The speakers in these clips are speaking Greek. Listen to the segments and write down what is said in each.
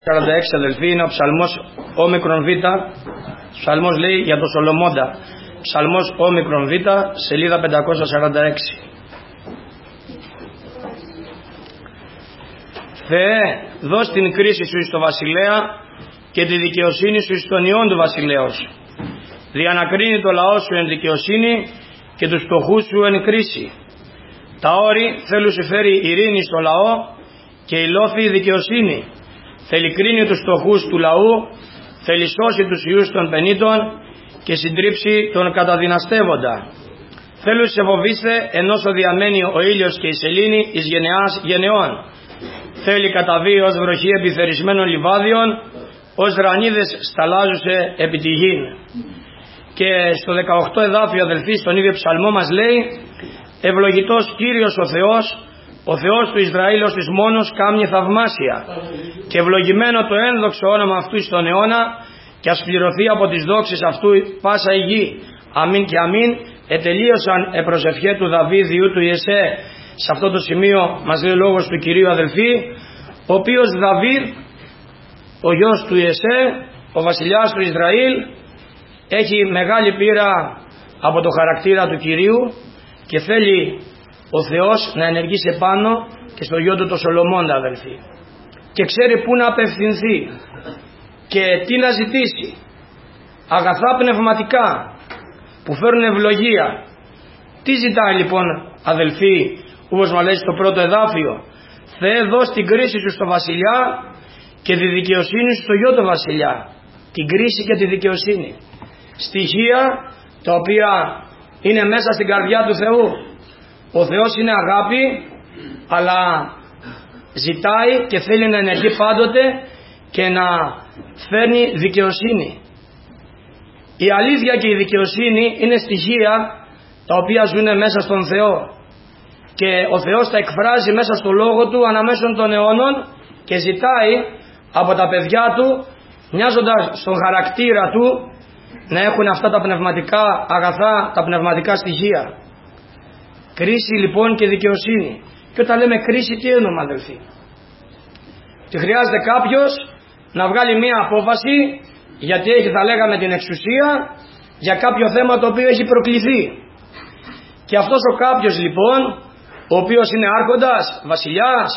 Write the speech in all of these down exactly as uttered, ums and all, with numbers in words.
σαράντα έξι αδελφοί είναι ο ψαλμός όμικρον β. Ψαλμός λέει για το Σολομώντα. Ψαλμός όμικρον β, σελίδα πεντακόσια σαράντα έξι. Θεέ, δώσ' την κρίση σου εις το βασιλέα και τη δικαιοσύνη σου εις τον ιόν του βασιλέως. Διανακρίνει το λαό σου εν δικαιοσύνη και τους φτωχούς σου εν κρίση. Τα όρη θέλουν σου φέρει ειρήνη στο λαό και η λόφη δικαιοσύνη. Θέλει κρίνει τους φτωχούς του λαού, θέλει σώσει τους ιούς των πενήτων και συντρίψει τον καταδυναστεύοντα. Θέλουν σε φοβήστε ενός διαμένει ο ήλιος και η σελήνη εις γενεάς γενεών. Θέλει καταβεί ως βροχή επιθερισμένων λιβάδιων, ως ρανίδες σταλάζουσε επί τη γην. Και στο δεκαοκτώ εδάφιο αδελφοί στον ίδιο ψαλμό μας λέει: ευλογητός Κύριος ο Θεός, ο Θεός του Ισραήλ ως της μόνος κάμνη θαυμάσια, και ευλογημένο το ένδοξο όνομα αυτού εις τον αιώνα, και ας πληρωθεί από τις δόξεις αυτού πάσα η γη. Αμήν και αμήν. Ετελείωσαν επροσευχέ του Δαβίδ ιού του Ιεσέ. Σε αυτό το σημείο μας λέει ο λόγος του Κυρίου αδελφοί, ο οποίος Δαβίδ, ο γιος του Ιεσέ, ο βασιλιάς του Ισραήλ, έχει μεγάλη πείρα από το χαρακτήρα του Κυρίου και θέλει ο Θεός να ενεργήσει πάνω και στο γιο του το Σολομώντα αδελφοί, και ξέρει πού να απευθυνθεί και τι να ζητήσει. Αγαθά πνευματικά που φέρουν ευλογία. Τι ζητάει λοιπόν αδελφοί, όπως μας λέει στο πρώτο εδάφιο? Θεέ, δώσ' την κρίση σου στο βασιλιά και τη δικαιοσύνη σου στο γιο του βασιλιά. Την κρίση και τη δικαιοσύνη, στοιχεία τα οποία είναι μέσα στην καρδιά του Θεού. Ο Θεός είναι αγάπη, αλλά ζητάει και θέλει να ενεργεί πάντοτε και να φέρνει δικαιοσύνη. Η αλήθεια και η δικαιοσύνη είναι στοιχεία τα οποία ζουν μέσα στον Θεό, και ο Θεός τα εκφράζει μέσα στο λόγο του αναμέσων των αιώνων και ζητάει από τα παιδιά του, μοιάζοντας στον χαρακτήρα του, να έχουν αυτά τα πνευματικά αγαθά, τα πνευματικά στοιχεία. Κρίση λοιπόν και δικαιοσύνη. Και όταν λέμε κρίση, τι εννοούμε αδελφοί? Και χρειάζεται κάποιος να βγάλει μία απόφαση, γιατί έχει, θα λέγαμε, την εξουσία για κάποιο θέμα το οποίο έχει προκληθεί. Και αυτός ο κάποιος λοιπόν, ο οποίος είναι άρχοντας, βασιλιάς,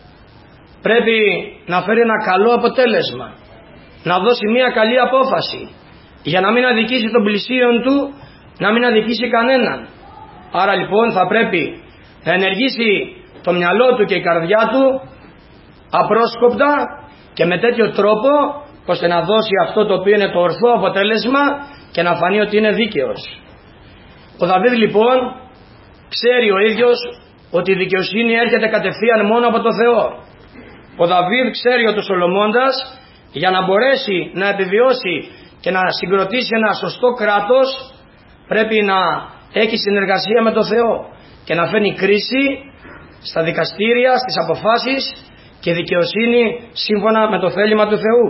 πρέπει να φέρει ένα καλό αποτέλεσμα, να δώσει μία καλή απόφαση, για να μην αδικήσει τον πλησίον του, να μην αδικήσει κανέναν. Άρα λοιπόν θα πρέπει να ενεργήσει το μυαλό του και η καρδιά του απρόσκοπτα και με τέτοιο τρόπο, ώστε να δώσει αυτό το οποίο είναι το ορθό αποτέλεσμα και να φανεί ότι είναι δίκαιος. Ο Δαβίδ λοιπόν ξέρει ο ίδιος ότι η δικαιοσύνη έρχεται κατευθείαν μόνο από το Θεό. Ο Δαβίδ ξέρει ότι ο Σολομώντας, για να μπορέσει να επιβιώσει και να συγκροτήσει ένα σωστό κράτος, πρέπει να έχει συνεργασία με το Θεό και να φέρνει κρίση στα δικαστήρια, στις αποφάσεις, και δικαιοσύνη σύμφωνα με το θέλημα του Θεού.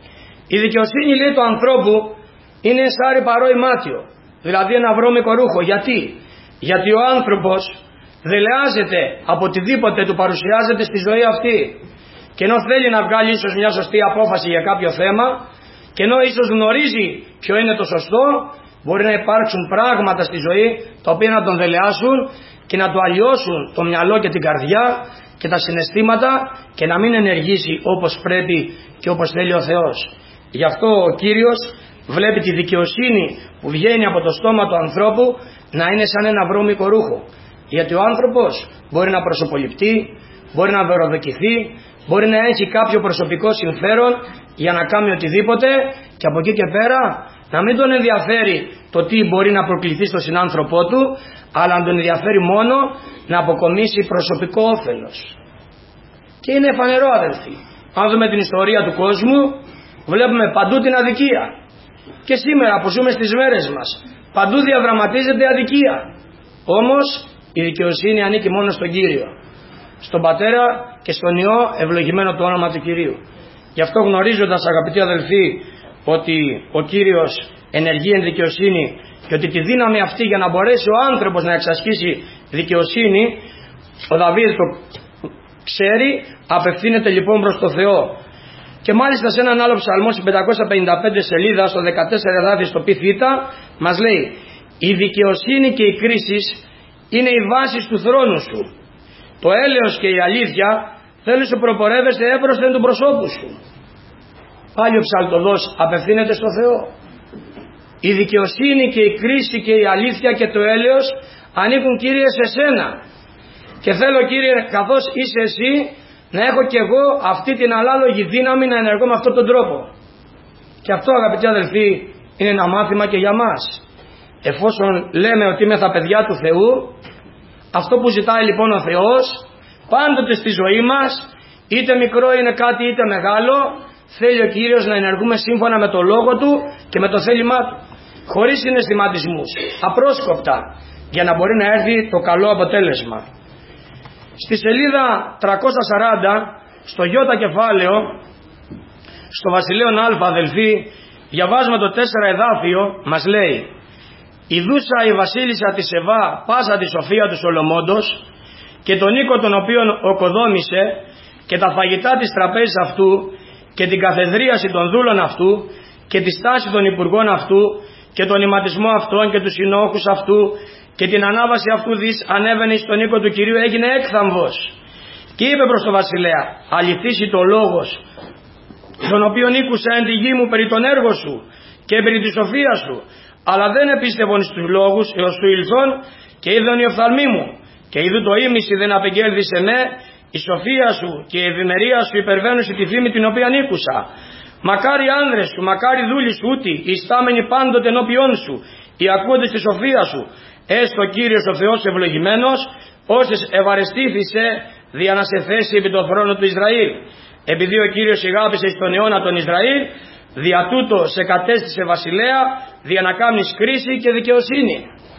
Η δικαιοσύνη, λέει, του ανθρώπου είναι σαν ρυπαρό ημάτιο, δηλαδή ένα βρώμικο ρούχο. Γιατί? Γιατί ο άνθρωπος δελεάζεται από οτιδήποτε του παρουσιάζεται στη ζωή αυτή, και ενώ θέλει να βγάλει ίσως μια σωστή απόφαση για κάποιο θέμα, και ενώ ίσως γνωρίζει ποιο είναι το σωστό, μπορεί να υπάρξουν πράγματα στη ζωή τα οποία να τον δελεάσουν και να του αλλοιώσουν το μυαλό και την καρδιά και τα συναισθήματα, και να μην ενεργήσει όπως πρέπει και όπως θέλει ο Θεός. Γι' αυτό ο Κύριος βλέπει τη δικαιοσύνη που βγαίνει από το στόμα του ανθρώπου να είναι σαν ένα βρώμικο ρούχο. Γιατί ο άνθρωπος μπορεί να προσωποληπτεί, μπορεί να δωροδοκηθεί, μπορεί να έχει κάποιο προσωπικό συμφέρον για να κάνει οτιδήποτε, και από εκεί και πέρα να μην τον ενδιαφέρει το τι μπορεί να προκληθεί στον συνάνθρωπό του, αλλά να τον ενδιαφέρει μόνο να αποκομίσει προσωπικό όφελος. Και είναι φανερό αδελφοί, αν δούμε την ιστορία του κόσμου, βλέπουμε παντού την αδικία. Και σήμερα που ζούμε στις μέρες μας, παντού διαδραματίζεται αδικία. Όμως η δικαιοσύνη ανήκει μόνο στον Κύριο, στον Πατέρα και στον Υιό, ευλογημένο το όνομα του Κυρίου. Γι' αυτό, γνωρίζοντας αγαπητοί αδελφοί ότι ο Κύριος ενεργεί εν δικαιοσύνη και ότι τη δύναμη αυτή για να μπορέσει ο άνθρωπος να εξασκήσει δικαιοσύνη, ο Δαβίδ το ξέρει, απευθύνεται λοιπόν προς το Θεό. Και μάλιστα σε έναν άλλο ψαλμό, στην πεντακόσια πενήντα πέντε σελίδα, στο δεκατέσσερα εδάφιο στο πι θ, μας λέει: η δικαιοσύνη και οι κρίσεις είναι οι βάσεις του θρόνου σου. Το έλεος και η αλήθεια θέλει σου προπορεύεσαι έπροσθεν του προσώπου σου. Πάλι ο ψαλτοδός απευθύνεται στο Θεό. Η δικαιοσύνη και η κρίση και η αλήθεια και το έλεος ανήκουν, Κύριε, σε σένα. Και θέλω, Κύριε, καθώς είσαι εσύ, να έχω και εγώ αυτή την αλάλογη δύναμη να ενεργώ με αυτόν τον τρόπο. Και αυτό, αγαπητοί αδελφοί, είναι ένα μάθημα και για μας. Εφόσον λέμε ότι είμαι τα παιδιά του Θεού, αυτό που ζητάει λοιπόν ο Θεός πάντοτε στη ζωή μας, είτε μικρό είναι κάτι είτε μεγάλο, θέλει ο Κύριος να ενεργούμε σύμφωνα με το λόγο Του και με το θέλημά Του, χωρίς συναισθηματισμούς, απρόσκοπτα, για να μπορεί να έρθει το καλό αποτέλεσμα. Στη σελίδα τριακόσια σαράντα, στο Ι κεφάλαιο, στο Βασιλέον Α, αδελφοί, διαβάζουμε το τέσσερα εδάφιο, μας λέει: «Η δούσα η βασίλισσα της Σεβά πάσα τη σοφία του Σολομώντος και τον οίκο τον οποίον οκοδόμησε και τα φαγητά της τραπέζης αυτού και την καθεδρίαση των δούλων αυτού και τη στάση των υπουργών αυτού και τον ηματισμό αυτών και τους συνόχους αυτού και την ανάβαση αυτού δις ανέβαινε στον οίκο του Κυρίου, έγινε έκθαμβος. Και είπε προς τον βασιλέα: αληθίσει το λόγος τον οποίον ήκουσα εν τη γη μου περί των έργων σου και περί της σοφίας σου, αλλά δεν επίστευον στους λόγους έως του ήλθον και είδον η οφθαλμή μου και είδου το ήμιση δεν απεγγέλθησε με, η σοφία σου και η ευημερία σου υπερβαίνουν τη φήμη την οποία ήκουσα. Μακάρι άνδρες σου, μακάρι δούλοι σου ούτι, οι στάμενοι πάντοτε ενώπιόν σου, οι ακούοντες τη σοφία σου. Έστω Κύριος ο Θεός ευλογημένος, όσες ευαρεστήθησε δια να σε θέσει επί το θρόνο του Ισραήλ. Επειδή ο Κύριος ηγάπησε στον αιώνα τον Ισραήλ, δια τούτο σε κατέστησε βασιλέα, δια να κάνεις κρίση και δικαιοσύνη».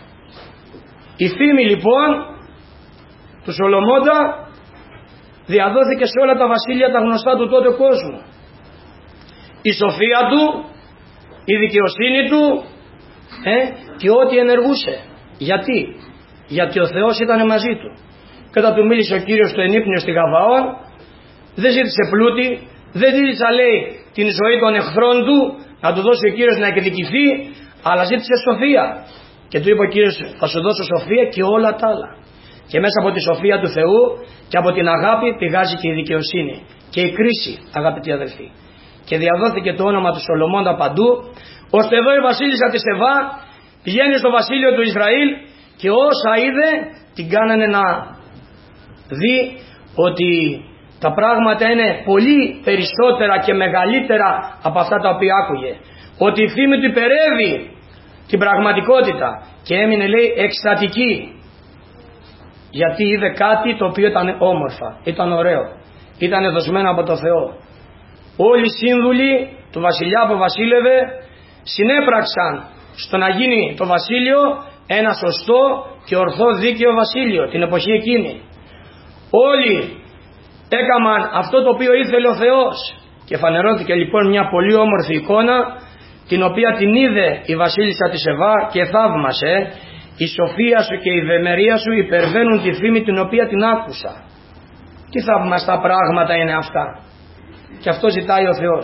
Η φήμη λοιπόν του Σολομώντα διαδόθηκε σε όλα τα βασίλεια τα γνωστά του τότε κόσμου. Η σοφία του, η δικαιοσύνη του ε, και ό,τι ενεργούσε. Γιατί? Γιατί ο Θεός ήταν μαζί του. Και όταν του μίλησε ο Κύριος στο ενύπνιο στη Γαβαών, δεν ζήτησε πλούτη, δεν ζήτησε, λέει, την ζωή των εχθρών του να του δώσει ο Κύριος να εκδικηθεί, αλλά ζήτησε σοφία. Και του είπε ο Κύριος: θα σου δώσω σοφία και όλα τα άλλα. Και μέσα από τη σοφία του Θεού και από την αγάπη πηγάζει και η δικαιοσύνη και η κρίση, αγαπητοί αδελφοί. Και διαδόθηκε το όνομα του Σολομώντα παντού, ώστε εδώ η βασίλισσα της Σεβά πηγαίνει στο βασίλειο του Ισραήλ και όσα είδε την κάνανε να δει ότι τα πράγματα είναι πολύ περισσότερα και μεγαλύτερα από αυτά τα οποία άκουγε. Ότι η φήμη του υπερεύει την πραγματικότητα και έμεινε, λέει, εκστατική. Γιατί είδε κάτι το οποίο ήταν όμορφα, ήταν ωραίο, ήταν δοσμένο από το Θεό. Όλοι οι σύμβουλοι του βασιλιά που βασίλευε συνέπραξαν στο να γίνει το βασίλειο ένα σωστό και ορθό δίκαιο βασίλειο την εποχή εκείνη. Όλοι έκαναν αυτό το οποίο ήθελε ο Θεός και φανερώθηκε λοιπόν μια πολύ όμορφη εικόνα, την οποία την είδε η βασίλισσα της Σεβά και θαύμασε. Η σοφία σου και η ευημερία σου υπερβαίνουν τη φήμη την οποία την άκουσα. Τι θαυμαστά πράγματα είναι αυτά. Και αυτό ζητάει ο Θεός.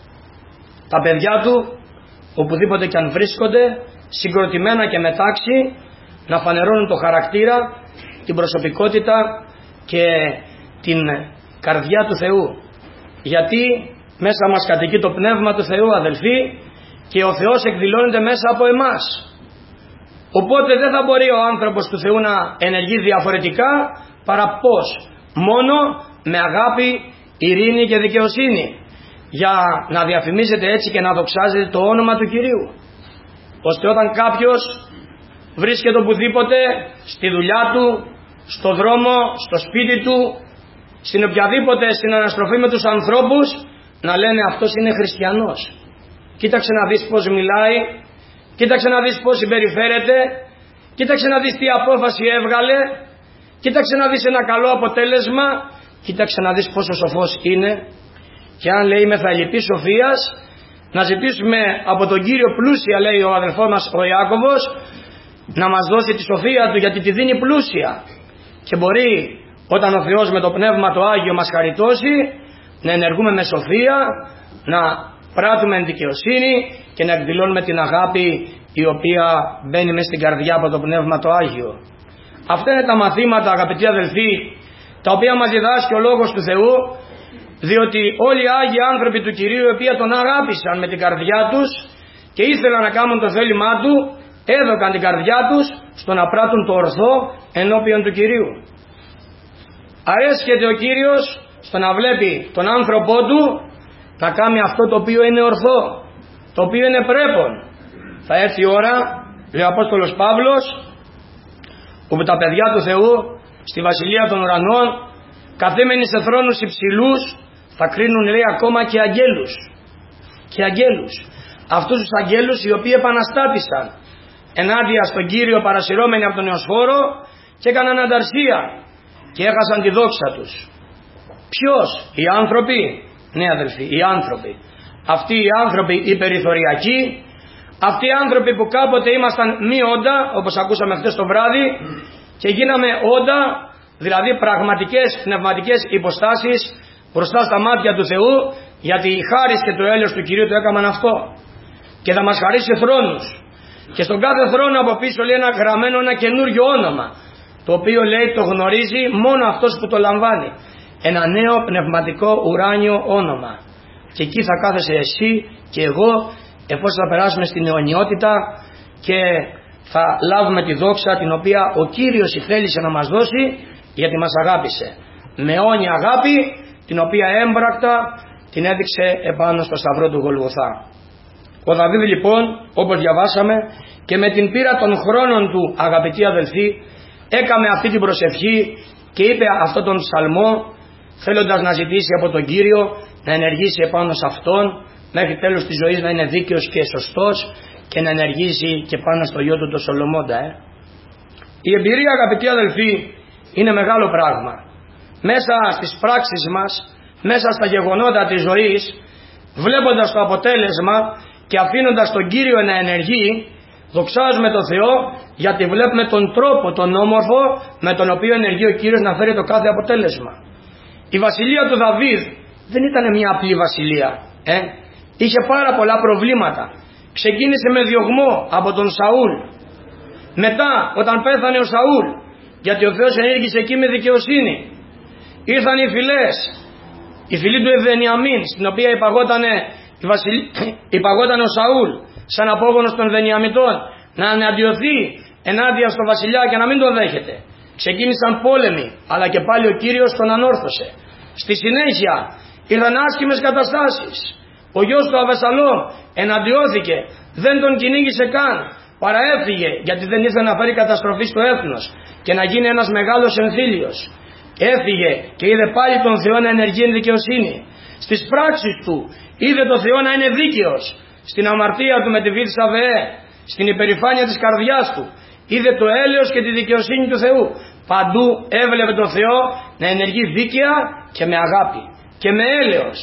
Τα παιδιά του, οπουδήποτε και αν βρίσκονται, συγκροτημένα και μετάξι, να φανερώνουν το χαρακτήρα, την προσωπικότητα και την καρδιά του Θεού. Γιατί μέσα μας κατοικεί το πνεύμα του Θεού, αδελφοί, και ο Θεός εκδηλώνεται μέσα από εμάς. Οπότε δεν θα μπορεί ο άνθρωπος του Θεού να ενεργεί διαφορετικά παρά πώς? Μόνο με αγάπη, ειρήνη και δικαιοσύνη, για να διαφημίζεται έτσι και να δοξάζεται το όνομα του Κυρίου. Ώστε όταν κάποιος βρίσκεται οπουδήποτε, στη δουλειά του, στο δρόμο, στο σπίτι του, στην οποιαδήποτε συναναστροφή με τους ανθρώπους, να λένε αυτός είναι χριστιανός. Κοίταξε να δεις πώς μιλάει, κοίταξε να δεις πώς συμπεριφέρεται, κοίταξε να δεις τι απόφαση έβγαλε, κοίταξε να δεις ένα καλό αποτέλεσμα, κοίταξε να δεις πόσο σοφός είναι. Και αν λέει μεθαλειπή σοφίας, να ζητήσουμε από τον Κύριο πλούσια, λέει ο αδελφός μας ο Ιάκωβος, να μας δώσει τη σοφία του, γιατί τη δίνει πλούσια. Και μπορεί όταν ο Θεός με το Πνεύμα το Άγιο μας χαριτώσει, να ενεργούμε με σοφία, να πράττουμε εν δικαιοσύνη και να εκδηλώνουμε την αγάπη η οποία μπαίνει μέσα στην καρδιά από το Πνεύμα το Άγιο. Αυτά είναι τα μαθήματα, αγαπητοί αδελφοί, τα οποία μας διδάσκει ο Λόγος του Θεού, διότι όλοι οι Άγιοι άνθρωποι του Κυρίου, οι οποίοι τον αγάπησαν με την καρδιά τους και ήθελαν να κάνουν το θέλημά του, έδωκαν την καρδιά τους στο να πράττουν το ορθό ενώπιον του Κυρίου. Αρέσκεται ο Κύριος στο να βλέπει τον άνθρωπό του να κάνει αυτό το οποίο είναι ορθό, το οποίο είναι πρέπον. Θα έρθει η ώρα, λέει ο Απόστολος Παύλος, όπου τα παιδιά του Θεού στη Βασιλεία των Ουρανών, καθήμενοι σε θρόνους υψηλούς, θα κρίνουν, λέει, ακόμα και αγγέλους. Και αγγέλους. Αυτούς τους αγγέλους οι οποίοι επαναστάτησαν ενάντια στον Κύριο, παρασυρώμενοι από τον Νεοσφόρο, και έκαναν ανταρσία και έχασαν τη δόξα τους. Ποιος? Οι άνθρωποι. Ναι, αδελφοί, οι άνθρωποι. Αυτοί οι άνθρωποι οι περιθωριακοί, αυτοί οι άνθρωποι που κάποτε ήμασταν μη όντα, όπως ακούσαμε χθες το βράδυ, και γίναμε όντα, δηλαδή πραγματικές πνευματικές υποστάσεις μπροστά στα μάτια του Θεού, γιατί η χάρις και το έλεος του Κυρίου το έκαναν αυτό. Και θα μας χαρίσει θρόνους. Και στον κάθε θρόνο από πίσω, λέει, ένα γραμμένο, ένα καινούριο όνομα, το οποίο, λέει, το γνωρίζει μόνο αυτός που το λαμβάνει. Ένα νέο πνευματικό ουράνιο όνομα. Και εκεί θα κάθεσαι εσύ και εγώ, εφόσον θα περάσουμε στην αιωνιότητα και θα λάβουμε τη δόξα την οποία ο Κύριος θέλησε να μας δώσει, γιατί μας αγάπησε με αιώνια αγάπη, την οποία έμπρακτα την έδειξε επάνω στο σταυρό του Γολγοθά. Ο Δαβίδ, λοιπόν, όπως διαβάσαμε, και με την πείρα των χρόνων του, αγαπητοί αδελφοί, έκαμε αυτή την προσευχή και είπε αυτόν τον ψαλμό, θέλοντας να ζητήσει από τον Κύριο να ενεργήσει επάνω σε αυτόν μέχρι τέλος της ζωής, να είναι δίκαιος και σωστός και να ενεργήσει και πάνω στο γιο του το Σολομώντα. Ε. Η εμπειρία, αγαπητοί αδελφοί, είναι μεγάλο πράγμα. Μέσα στις πράξεις μας, μέσα στα γεγονότα της ζωής, βλέποντας το αποτέλεσμα και αφήνοντας τον Κύριο να ενεργεί, δοξάζουμε τον Θεό, γιατί βλέπουμε τον τρόπο, τον όμορφο με τον οποίο ενεργεί ο Κύριος να φέρει το κάθε αποτέλεσμα. Η βασιλεία του Δαβίδ δεν ήταν μια απλή βασιλεία. Ε? Είχε πάρα πολλά προβλήματα. Ξεκίνησε με διωγμό από τον Σαούλ. Μετά, όταν πέθανε ο Σαούλ, γιατί ο Θεός ενέργησε εκεί με δικαιοσύνη, ήρθαν οι φυλές, η φυλή του Βενιαμίν, στην οποία υπαγότανε, η βασιλ... υπαγότανε ο Σαούλ σαν απόγονος των Βενιαμιτών, να αναντιωθεί ενάντια στο βασιλιά και να μην το δέχεται. Ξεκίνησαν πόλεμοι, αλλά και πάλι ο Κύριος τον ανόρθωσε. Στη συνέχεια ήρθαν άσχημες καταστάσεις. Ο γιος του Αβεσαλόμ εναντιώθηκε, δεν τον κυνήγησε καν, παραέφυγε, γιατί δεν ήθελε να φέρει καταστροφή στο έθνος και να γίνει ένας μεγάλος εμφύλιος. Έφυγε και είδε πάλι τον Θεό να ενεργεί εν δικαιοσύνη. Στις πράξεις του είδε τον Θεό να είναι δίκαιος. Στην αμαρτία του με τη βίδη Σαβεέ, στην υπερηφάνεια της καρδιάς του, είδε το έλεος και τη δικαιοσύνη του Θεού. Παντού έβλεπε τον Θεό να ενεργεί δίκαια και με αγάπη και με έλεος.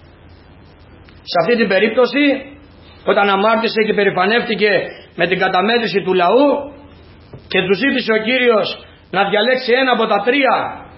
Σε αυτή την περίπτωση, όταν αμάρτησε και περηφανεύτηκε με την καταμέτρηση του λαού και του ζήτησε ο Κύριος να διαλέξει ένα από τα τρία,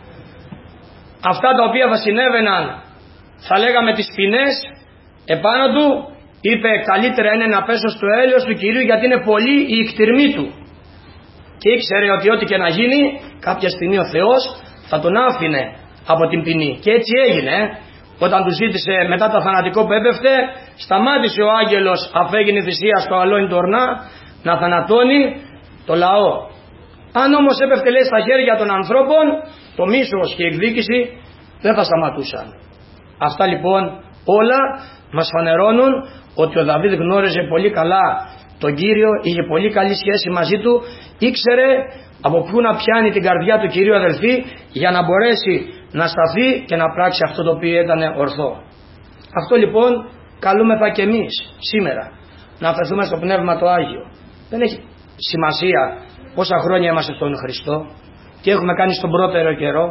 αυτά τα οποία θα συνέβαιναν, θα λέγαμε τις ποινές επάνω του, είπε καλύτερα είναι να πέσω στο έλεος του Κυρίου, γιατί είναι πολύ η εκτιρμή του. Και ήξερε ότι ό,τι και να γίνει, κάποια στιγμή ο Θεός θα τον άφηνε από την ποινή. Και έτσι έγινε. Όταν του ζήτησε μετά το θανατικό που έπεφτε, σταμάτησε ο άγγελος, αφού έγινε θυσία στο αλόνι του ορνά, να θανατώνει το λαό. Αν όμως έπεφτε, λέει, στα χέρια των ανθρώπων, το μίσος και η εκδίκηση δεν θα σταματούσαν. Αυτά λοιπόν όλα μας φανερώνουν ότι ο Δαβίδ γνώριζε πολύ καλά τον Κύριο, είχε πολύ καλή σχέση μαζί του, ήξερε από πού να πιάνει την καρδιά του Κυρίου, αδελφοί, για να μπορέσει να σταθεί και να πράξει αυτό το οποίο ήταν ορθό. Αυτό λοιπόν καλούμεθα και εμείς σήμερα, να αφαιθούμε στο Πνεύμα το Άγιο. Δεν έχει σημασία πόσα χρόνια είμαστε στον Χριστό, τι έχουμε κάνει στον πρώτερο καιρό,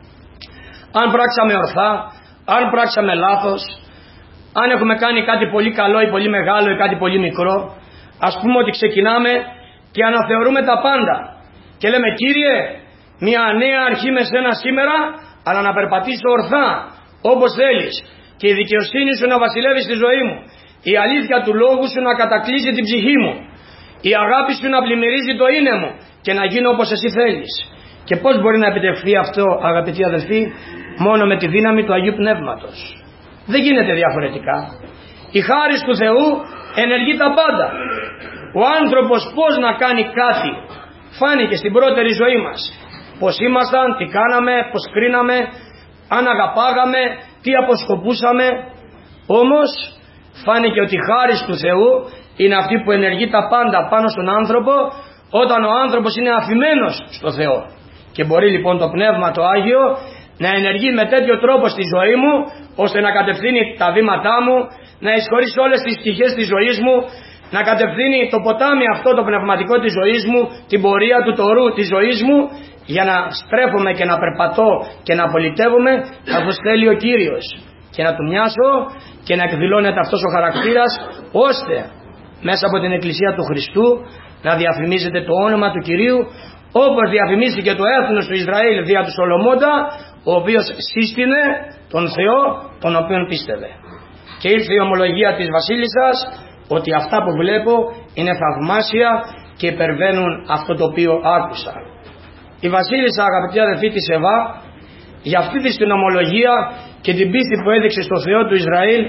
αν πράξαμε ορθά, αν πράξαμε λάθος, αν έχουμε κάνει κάτι πολύ καλό ή πολύ μεγάλο ή κάτι πολύ μικρό. Ας πούμε ότι ξεκινάμε και αναθεωρούμε τα πάντα και λέμε, Κύριε, μια νέα αρχή με σένα σήμερα, αλλά να περπατήσω ορθά, όπως θέλεις και η δικαιοσύνη σου να βασιλεύει στη ζωή μου, η αλήθεια του λόγου σου να κατακλείσει την ψυχή μου, η αγάπη σου να πλημμυρίζει το είναι μου και να γίνω όπως εσύ θέλεις. Και πώς μπορεί να επιτευχθεί αυτό, αγαπητοί αδελφοί? Μόνο με τη δύναμη του Αγίου Πνεύματος. Δεν γίνεται διαφορετικά. Η χάρις του Θεού ενεργεί τα πάντα. Ο άνθρωπος πώς να κάνει κάτι φάνηκε στην πρώτερη ζωή μας. Πώς ήμασταν, τι κάναμε, πώς κρίναμε, αν αγαπάγαμε, τι αποσκοπούσαμε. Όμως φάνηκε ότι η χάρις του Θεού είναι αυτή που ενεργεί τα πάντα πάνω στον άνθρωπο, όταν ο άνθρωπος είναι αφημένος στο Θεό. Και μπορεί λοιπόν το Πνεύμα το Άγιο να ενεργεί με τέτοιο τρόπο στη ζωή μου, ώστε να κατευθύνει τα βήματά μου, να εισχωρήσει όλες τις πτυχές της ζωής μου, να κατευθύνει το ποτάμι αυτό το πνευματικό της ζωής μου, την πορεία του τορού της ζωής μου, για να στρέφομαι και να περπατώ και να πολιτεύομαι καθώς θέλει ο Κύριος, και να του μοιάσω και να εκδηλώνεται αυτός ο χαρακτήρας, ώστε μέσα από την Εκκλησία του Χριστού να διαφημίζεται το όνομα του Κυρίου, όπως διαφημίστηκε το έθνος του Ισραήλ δια του Σολομώντα, ο οποίος σύστηνε τον Θεό τον οποίον πίστευε. Και ήρθε η ομολογία της Βασίλισσας ότι αυτά που βλέπω είναι θαυμάσια και υπερβαίνουν αυτό το οποίο άκουσα. Η Βασίλισσα, αγαπητοί αδελφοί, της Εβά, για αυτή της την ομολογία και την πίστη που έδειξε στο Θεό του Ισραήλ,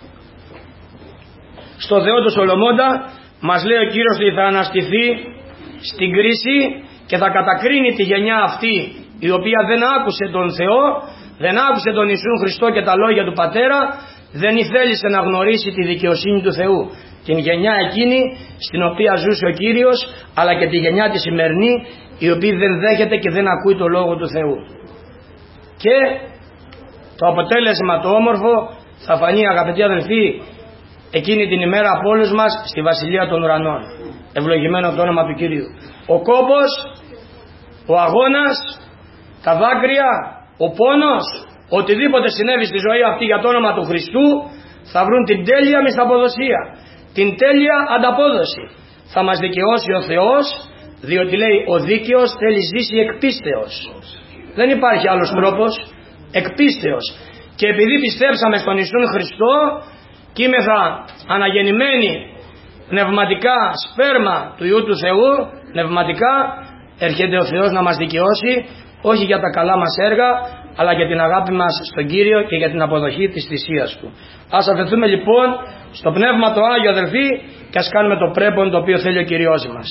στο Θεό του Σολομώντα, μας λέει ο Κύριος ότι θα αναστηθεί στην κρίση και θα κατακρίνει τη γενιά αυτή η οποία δεν άκουσε τον Θεό, δεν άκουσε τον Ιησού Χριστό και τα λόγια του Πατέρα, δεν ήθελησε να γνωρίσει τη δικαιοσύνη του Θεού. Την γενιά εκείνη στην οποία ζούσε ο Κύριος, αλλά και τη γενιά τη σημερινή, η οποία δεν δέχεται και δεν ακούει το Λόγο του Θεού. Και το αποτέλεσμα το όμορφο θα φανεί, αγαπητοί αδελφοί, εκείνη την ημέρα από όλους μας στη Βασιλεία των Ουρανών. Ευλογημένο το όνομα του Κυρίου. Ο κόπος, ο αγώνας, τα δάκρυα, ο πόνος, οτιδήποτε συνέβη στη ζωή αυτή για το όνομα του Χριστού, θα βρουν την τέλεια μισθαποδοσία, την τέλεια ανταπόδοση. Θα μας δικαιώσει ο Θεός, διότι λέει ο δίκαιος θέλει ζήσει εκ πίστεως. Δεν υπάρχει άλλος τρόπος, εκ πίστεως. Και επειδή πιστέψαμε στον Ιησούν Χριστό και είμεθα αναγεννημένοι πνευματικά σπέρμα του Υιού του Θεού, πνευματικά, έρχεται ο Θεός να μας δικαιώσει, όχι για τα καλά μας έργα, αλλά για την αγάπη μας στον Κύριο και για την αποδοχή της θυσίας Του. Ας αφαιθούμε λοιπόν στο Πνεύμα το Άγιο, αδελφοί, και ας κάνουμε το πρέπον το οποίο θέλει ο Κυριός μας.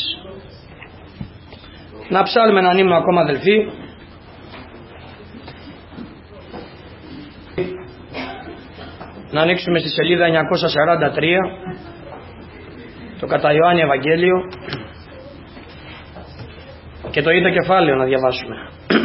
Να ψάλουμε έναν ύμνο ακόμα, αδελφοί. Να ανοίξουμε στη σελίδα εννιακόσια σαράντα τρία το κατά Ιωάννη Ευαγγέλιο και το ίδιο κεφάλαιο να διαβάσουμε.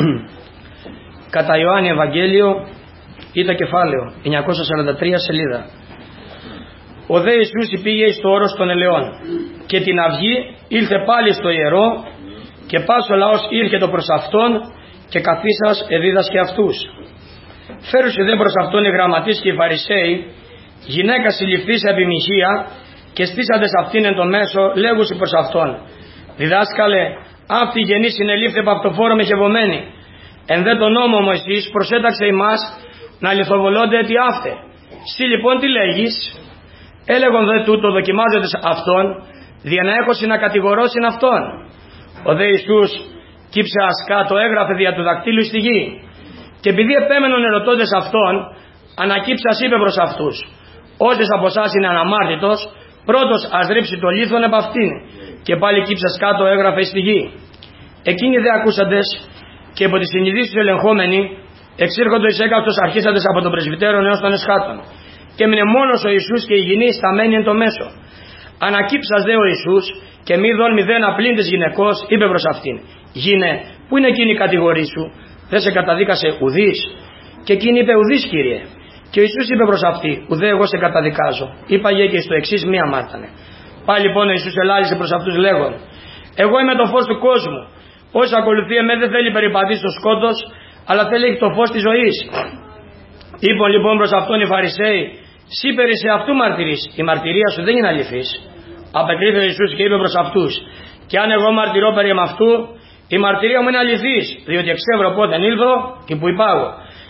Κατά Ιωάννη Ευαγγέλιο, ίδιο κεφάλαιο, εννιακόσια σαράντα τρία σελίδα. Ο δε Ιησούς πήγε εις το όρος των ελαιών και την αυγή ήλθε πάλι στο ιερό και πας ο λαός ήρχετο προς αυτόν και καθίσας εδίδασκε αυτούς. Φέρουσε δε προς αυτόν οι γραμματείς και οι Φαρισαίοι, γυναίκα συλληφθήσα επί μοιχεία, και στήσαντες αυτήν εν το μέσο, λέγουσι προς αυτόν: διδάσκαλε, αυτή η γενή συνελήφθη από αυτοφόρο μεχευωμένη. Εν δε τον νόμο Μωυσής προσέταξε ημάς να λιθοβολώνται αιτί αύτε. Συ λοιπόν τι λέγεις? Έλεγον δε τούτο δοκιμάζοντες αυτόν, δια να έχωση να κατηγορώσιν αυτόν. Ο δε Ιησούς κύψε ασκά το έγραφε δια του δακτύλου στη γη. Και επειδή επέμενον ερωτώντες αυτόν, ανακύψας είπε προς αυτούς: όσες από εσάς είναι αναμάρτητος, πρώτος ας ρίψει το λίθον επ' αυτήν. Και πάλι κύψας κάτω έγραφε στη γη. Εκείνοι δε ακούσαντες και από τις συνειδήσεις του ελεγχόμενοι, εξήρχοντο εις έκαυτος αρχίσαντες από τον πρεσβυτέρων έως των εσχάτων. Και έμεινε μόνος ο Ιησούς και η γυνή σταμένη εν το μέσο. Ανακύψας δε ο Ιησούς και μη δον μηδέν απλήντες γυναικός, είπε προς αυτήν: γίνε, πού είναι εκείνη η κατηγορή σου? Δεν σε καταδίκασε ουδής? Και εκείνη είπε: ουδής, Κύριε. Και ο Ιησούς είπε προς αυτή: ουδέ εγώ σε καταδικάζω. Είπαγε και στο εξής μία μάρτανε. Πάλι λοιπόν ο Ιησούς ελάλησε προς αυτούς λέγον: εγώ είμαι το φως του κόσμου. Όσοι ακολουθεί εμέ δεν θέλει περιπατήσει στο σκότος, αλλά θέλει έχει το φως της ζωής. Είπαν λοιπόν προς αυτόν οι Φαρισαίοι: σύ περί σε αυτού μαρτυρείς, η μαρτυρία σου δεν είναι αληθής. Απεκρίθη ο Ιησούς και είπε προς αυτούς: και αν εγώ μαρτυρώ περί αυτού, η μαρτυρία μου είναι αληθής, διότι εξεύρω πότε ήλθω και που υπάγω.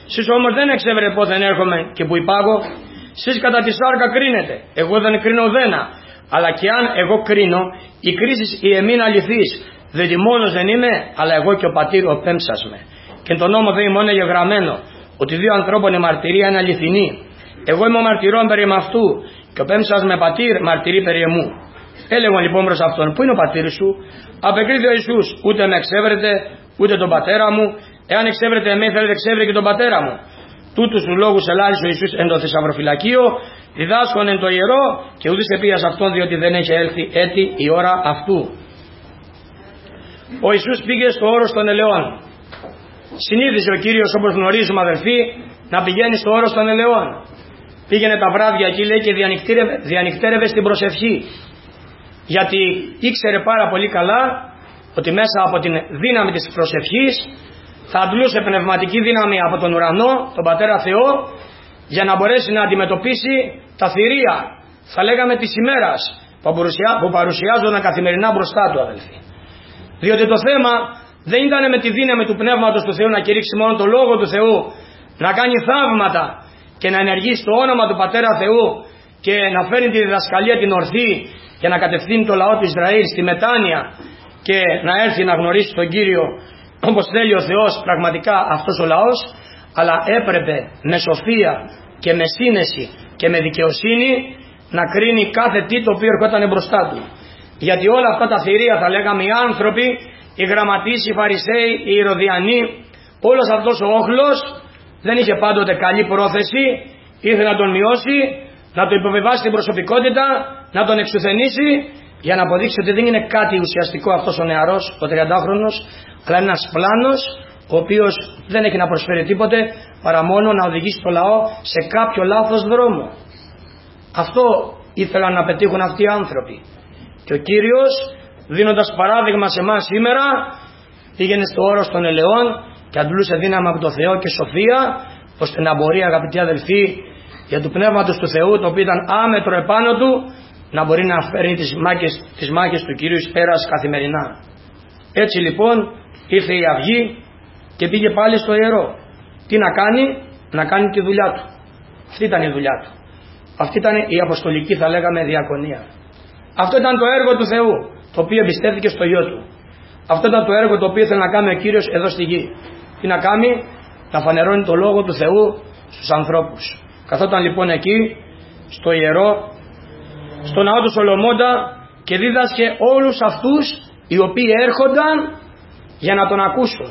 Σεις όμως δεν εξέβρετε πότε έρχομαι και που υπάγω. Σεις κατά τη σάρκα κρίνετε, εγώ δεν κρίνω ουδένα. Αλλά και αν εγώ κρίνω, η κρίση η εμήν αληθής, διότι μόνος δεν είμαι, αλλά εγώ και ο πατήρ ο πέμψας με. Και τον νόμο δε ημών εγγραμμένο, ότι δύο ανθρώπων η μαρτυρία είναι αληθινή. Εγώ είμαι ο μαρτυρών περί αυτού, και ο πέμψας με πατήρ μαρτυρεί περί εμού. Έλεγαν λοιπόν προς αυτόν, πού είναι ο πατήρ σου? Απεκρίθη ο Ιησούς, ούτε με εξέβρετε, ούτε τον πατέρα μου. Εάν εξέβρετε εμέ, θέλετε εξέβρετε και τον πατέρα μου. Τούτους τους λόγους ελάλησε ο Ιησούς εν το θησαυροφυλακείο, διδάσκον εν το ιερό, και ουδής επίας αυτόν, διότι δεν έχει έλθει έτη η ώρα αυτού. Ο Ιησούς πήγε στο όρος των ελαιών. Συνήθιζε ο Κύριος, όπως γνωρίζουμε αδελφοί, να πηγαίνει στο όρος των ελαιών. Πήγαινε τα βράδια εκεί, λέει, και διανυκτέρευε στην προσευχή. Γιατί ήξερε πάρα πολύ καλά ότι μέσα από την δύναμη της προσευχής θα αντλούσε πνευματική δύναμη από τον ουρανό, τον Πατέρα Θεό, για να μπορέσει να αντιμετωπίσει τα θηρία, θα λέγαμε, της ημέρας που παρουσιάζονταν καθημερινά μπροστά του, αδελφοί. Διότι το θέμα δεν ήταν με τη δύναμη του Πνεύματος του Θεού να κηρύξει μόνο το Λόγο του Θεού, να κάνει θαύματα και να ενεργήσει το όνομα του Πατέρα Θεού και να φέρει τη διδασκαλία την ορθή για να κατευθύνει το λαό του Ισραήλ στη μετάνοια και να έρθει να γνωρίσει τον Κύριο όπως θέλει ο Θεός πραγματικά αυτός ο λαός, αλλά έπρεπε με σοφία και με σύνεση και με δικαιοσύνη να κρίνει κάθε τι το οποίο ερχόταν μπροστά του. Γιατί όλα αυτά τα θηρία, θα λέγαμε, οι άνθρωποι, οι γραμματείς, οι Φαρισαίοι, οι Ηρωδιανοί, όλος αυτός ο όχλος δεν είχε πάντοτε καλή πρόθεση, ήθελε να τον μειώσει, να το υποβιβάσει την προσωπικότητα, να τον εξουθενήσει, για να αποδείξει ότι δεν είναι κάτι ουσιαστικό αυτός ο νεαρός, ο τριαντάχρονος, αλλά είναι ένας πλάνος ο οποίος δεν έχει να προσφέρει τίποτε παρά μόνο να οδηγήσει το λαό σε κάποιο λάθος δρόμο. Αυτό ήθελαν να πετύχουν αυτοί οι άνθρωποι. Και ο Κύριος, δίνοντας παράδειγμα σε εμάς σήμερα, πήγαινε στο όρος των ελαιών και αντλούσε δύναμη από το Θεό και σοφία, ώστε να μπορεί, αγαπητοί αδελφοί, για του Πνεύματος του Θεού, το οποίο ήταν άμετρο επάνω του, να μπορεί να φέρει τις μάχες, τις μάχες του Κυρίου εις πέρας καθημερινά. Έτσι λοιπόν ήρθε η αυγή και πήγε πάλι στο ιερό. Τι να κάνει? Να κάνει τη δουλειά του. Αυτή ήταν η δουλειά του. Αυτή ήταν η αποστολική, θα λέγαμε, διακονία. Αυτό ήταν το έργο του Θεού, το οποίο εμπιστεύτηκε στο Υιό του. Αυτό ήταν το έργο το οποίο ήθελε να κάνει ο Κύριος εδώ στη γη. Τι να κάνει? Να φανερώνει το Λόγο του Θεού στους ανθρώπους. Καθόταν λοιπόν εκεί στο ιερό, στο ναό του Σολομώντα, και δίδασκε όλους αυτούς οι οποίοι έρχονταν για να τον ακούσουν.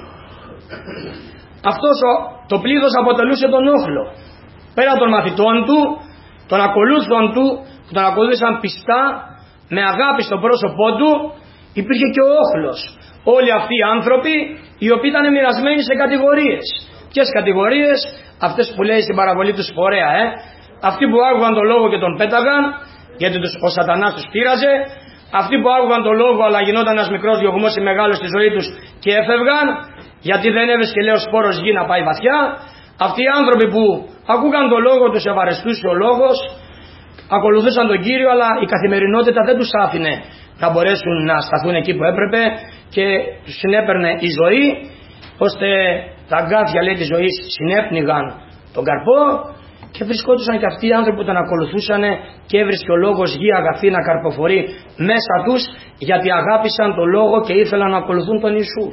Αυτός ο, το πλήθος αποτελούσε τον όχλο. Πέρα των μαθητών του, των ακολούθων του, που τον ακολούθησαν πιστά, με αγάπη στο πρόσωπό του, υπήρχε και ο όχλος. Όλοι αυτοί οι άνθρωποι οι οποίοι ήταν μοιρασμένοι σε κατηγορίες. Ποιες κατηγορίες? Αυτές που λέει στην παραβολή του Φορέα, ε? Αυτοί που άκουγαν τον λόγο και τον πέταγαν, γιατί τους, ο σατανάς τους πείραζε. Αυτοί που άκουγαν τον λόγο, αλλά γινόταν ένας μικρός διωγμός ή μεγάλος στη ζωή τους και έφευγαν, γιατί δεν έβρισκε, λέει, ο σπόρος γη να πάει βαθιά. Αυτοί οι άνθρωποι που ακούγαν τον λόγο, τους ευαρεστούσε ο λόγος, ακολουθούσαν τον Κύριο, αλλά η καθημερινότητα δεν τους άφηνε να μπορέσουν να σταθούν εκεί που έπρεπε και τους συνέπαιρνε η ζωή, ώστε τα αγκάθια, λέει, της ζωής συνέπνιγαν τον καρπό, και βρισκόντουσαν και αυτοί οι άνθρωποι που τον ακολουθούσαν και έβρισκε ο λόγος γη αγαθή να καρποφορεί μέσα τους, γιατί αγάπησαν τον λόγο και ήθελαν να ακολουθούν τον Ιησού.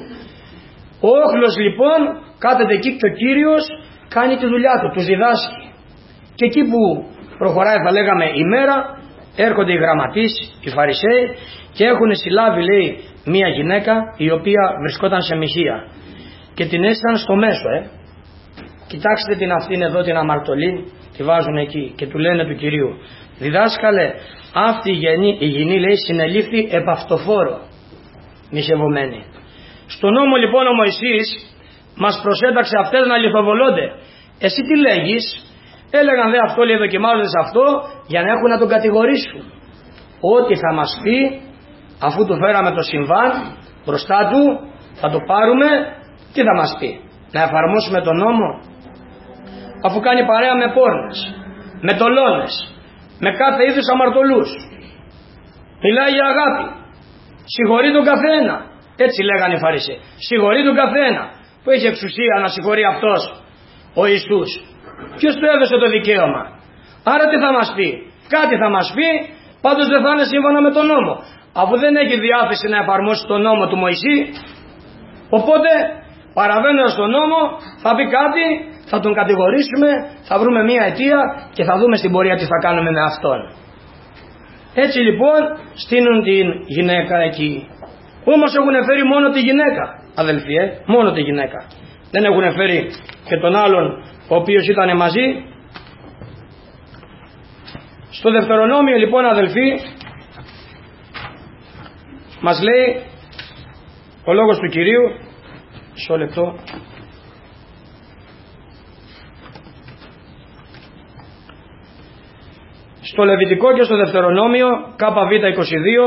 Ο όχλος λοιπόν κάθεται εκεί και ο Κύριος κάνει τη δουλειά του, τους διδάσκει. Και εκεί που προχωράει, θα λέγαμε, η μέρα, έρχονται οι γραμματείς, οι Φαρισαίοι, και έχουν συλλάβει, λέει, μία γυναίκα η οποία βρισκόταν σε μοιχεία και την έστειλαν στο μέσο, ε. Κοιτάξτε την αυτήν εδώ την αμαρτωλή, τη βάζουν εκεί και του λένε του Κυρίου, διδάσκαλε, αυτή η γυνή, η γυνή, λέει, συνελήφθη επαυτοφόρο, νηχευωμένη. Στον νόμο λοιπόν ο Μωυσής μας προσέταξε αυτές να λιθοβολώνται. Εσύ τι λέγεις? Έλεγαν, δε, αυτό, λέει, δοκιμάζονται αυτό για να έχουν να τον κατηγορήσουν. Ό,τι θα μας πει, αφού του φέραμε το συμβάν μπροστά του, θα το πάρουμε. Τι θα μας πει? Να εφαρμόσουμε τον νόμο? Αφού κάνει παρέα με πόρνες, με τολώνες, με κάθε είδους αμαρτωλούς, μιλάει για αγάπη, συγχωρεί τον καθένα. Έτσι λέγανε οι Φαρισαίοι. Συγχωρεί τον καθένα. Που έχει εξουσία να συγχωρεί αυτός ο Ιησούς. Ποιος του έδωσε το δικαίωμα? Άρα τι θα μας πει? Κάτι θα μας πει, πάντως δεν θα είναι σύμφωνα με τον νόμο, αφού δεν έχει διάθεση να εφαρμόσει τον νόμο του Μωυσή. Οπότε παραβαίνοντας τον νόμο θα πει κάτι, θα τον κατηγορήσουμε, θα βρούμε μία αιτία και θα δούμε στην πορεία τι θα κάνουμε με αυτόν. Έτσι λοιπόν στείνουν την γυναίκα εκεί. Όμως έχουν φέρει μόνο τη γυναίκα, αδελφοί, ε? μόνο τη γυναίκα. Δεν έχουν φέρει και τον άλλον ο οποίος ήταν μαζί. Στο Δευτερονόμιο λοιπόν, αδελφοί, μας λέει ο λόγος του Κυρίου, μισό λεπτό, στο Λεβιτικό και στο Δευτερονόμιο ΚΒ είκοσι δύο,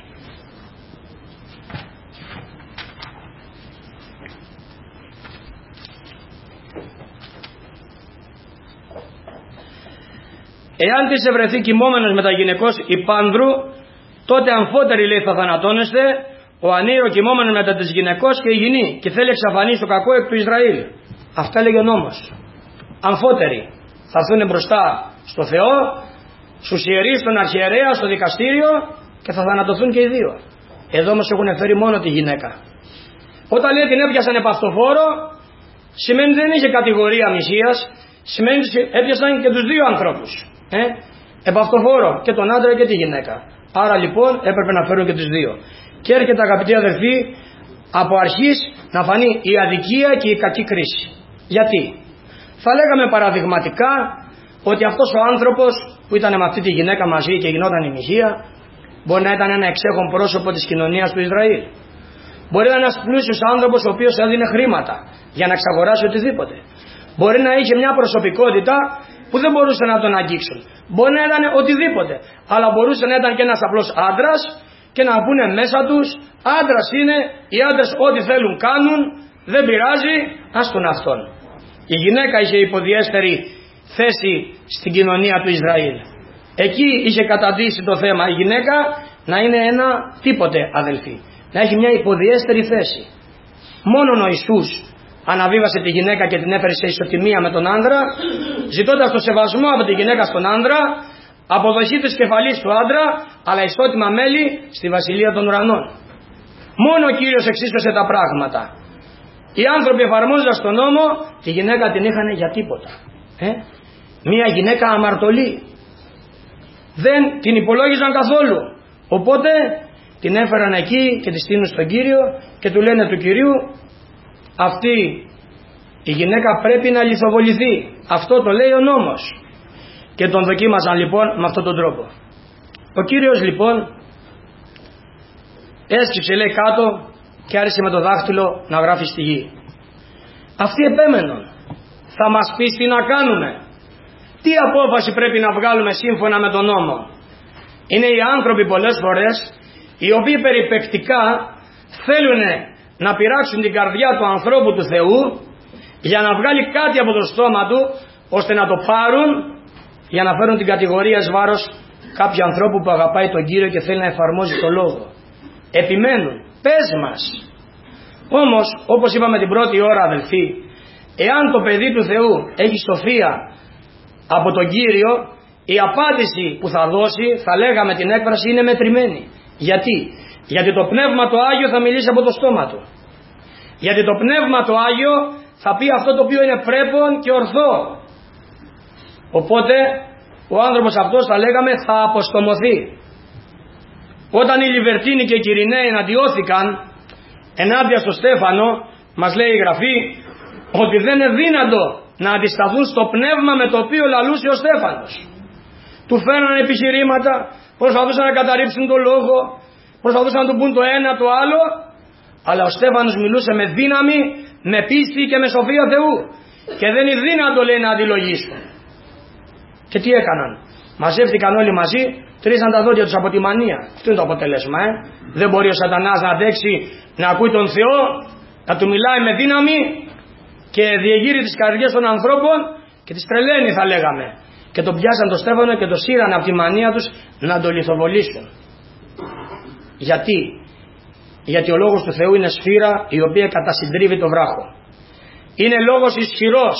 εάν της ευρεθεί κοιμόμενος με τα γυναικός υπάνδρου, τότε αμφότεροι, λέει, θα θανατώνεστε, ο ανήρο κοιμόμενος μετά της γυναικός και η γυνή, και θέλει εξαφανίσει το κακό εκ του Ισραήλ. Αυτά έλεγε ο νόμος. Αμφότεροι θα έρθουν μπροστά στο Θεό, στους ιερείς, στον αρχιερέα, στο δικαστήριο, και θα θανατωθούν και οι δύο. Εδώ όμως έχουν φέρει μόνο τη γυναίκα. Όταν λέει την έπιασαν επ' αυτοφόρο, σημαίνει δεν είχε κατηγορία μυσίας, σημαίνει έπιασαν και τους δύο ανθρώπους. Ε, επ' αυτοφόρο, και τον άντρα και τη γυναίκα. Άρα λοιπόν έπρεπε να φέρουν και τους δύο. Και έρχεται, αγαπητοί αδελφοί, από αρχής να φανεί η αδικία και η κακή κρίση. Γιατί? Θα λέγαμε παραδειγματικά ότι αυτός ο άνθρωπος που ήταν με αυτή τη γυναίκα μαζί και γινόταν η μοιχεία, μπορεί να ήταν ένα εξέχον πρόσωπο της κοινωνίας του Ισραήλ. Μπορεί να είναι ένας πλούσιος άνθρωπος ο οποίος έδινε χρήματα για να εξαγοράσει οτιδήποτε. Μπορεί να είχε μια προσωπικότητα που δεν μπορούσε να τον αγγίξουν. Μπορεί να ήταν οτιδήποτε, αλλά μπορούσε να ήταν και ένας απλός άντρας και να πούνε μέσα τους, άντρας είναι, οι άντρες ό,τι θέλουν κάνουν, δεν πειράζει, ας τον αυτόν. Η γυναίκα είχε υποδιέστερη θέση στην κοινωνία του Ισραήλ. Εκεί είχε καταντήσει το θέμα η γυναίκα να είναι ένα τίποτε, αδελφοί, να έχει μια υποδιέστερη θέση. Μόνον ο Ιησούς αναβίβασε τη γυναίκα και την έφερε σε ισοτιμία με τον άντρα, ζητώντας το σεβασμό από τη γυναίκα στον άντρα, αποδοχή της κεφαλής του άντρα, αλλά ισότιμα μέλη στη βασιλεία των ουρανών. Μόνο ο Κύριος εξίσωσε τα πράγματα. Οι άνθρωποι, εφαρμόζοντας τον νόμο, τη γυναίκα την είχαν για τίποτα. Ε? Μία γυναίκα αμαρτωλή. Δεν την υπολόγιζαν καθόλου. Οπότε την έφεραν εκεί και τη στείλουν στον Κύριο και του λένε του Κυρίου, αυτή η γυναίκα πρέπει να λιθοβοληθεί. Αυτό το λέει ο νόμος. Και τον δοκίμαζαν λοιπόν με αυτόν τον τρόπο. Ο Κύριος λοιπόν έσκυψε, λέει, κάτω και άρχισε με το δάχτυλο να γράφει στη γη. Αυτοί επέμεναν. Θα μας πεις τι να κάνουμε. Τι απόφαση πρέπει να βγάλουμε σύμφωνα με τον νόμο. Είναι οι άνθρωποι πολλές φορές οι οποίοι περιπεκτικά θέλουν να πειράξουν την καρδιά του ανθρώπου του Θεού για να βγάλει κάτι από το στόμα του, ώστε να το πάρουν για να φέρουν την κατηγορία εις βάρος κάποιου ανθρώπου που αγαπάει τον Κύριο και θέλει να εφαρμόζει το λόγο. Επιμένουν. Πες μας. Όμως, όπως είπαμε την πρώτη ώρα, αδελφοί, εάν το παιδί του Θεού έχει σοφία από τον Κύριο, η απάντηση που θα δώσει, θα λέγαμε την έκφραση, είναι μετρημένη. Γιατί? Γιατί το Πνεύμα το Άγιο θα μιλήσει από το στόμα του. Γιατί το Πνεύμα το Άγιο θα πει αυτό το οποίο είναι πρέπον και ορθό. Οπότε ο άνθρωπος αυτός, θα λέγαμε, θα αποστομωθεί. Όταν οι Λιβερτίνοι και οι Κυριναίοι εναντιώθηκαν ενάντια στο Στέφανο, μας λέει η Γραφή ότι δεν είναι δύνατο να αντισταθούν στο πνεύμα με το οποίο λαλούσε ο Στέφανος. Του φέρνανε επιχειρήματα, προσπαθούσαν να καταρρίψουν το λόγο, προσπαθούσαν να του πούν το ένα το άλλο, αλλά ο Στέφανος μιλούσε με δύναμη, με πίστη και με σοφία Θεού, και δεν είναι δύνατο, λέει, να αντιλογήσουν. Και τι έκαναν? Μαζεύτηκαν όλοι μαζί, τρίζαν τα δόντια τους από τη μανία. Αυτό είναι το αποτέλεσμα. ε? Δεν μπορεί ο σατανάς να αντέξει να ακούει τον Θεό, να του μιλάει με δύναμη και διεγείρει τις καρδιές των ανθρώπων και τις τρελαίνει, θα λέγαμε. Και τον πιάσαν το Στέφανο και το σύραν από τη μανία τους να τον λιθοβολήσουν. Γιατί? Γιατί ο λόγος του Θεού είναι σφύρα η οποία κατασυντρίβει το βράχο. Είναι λόγος ισχυρός,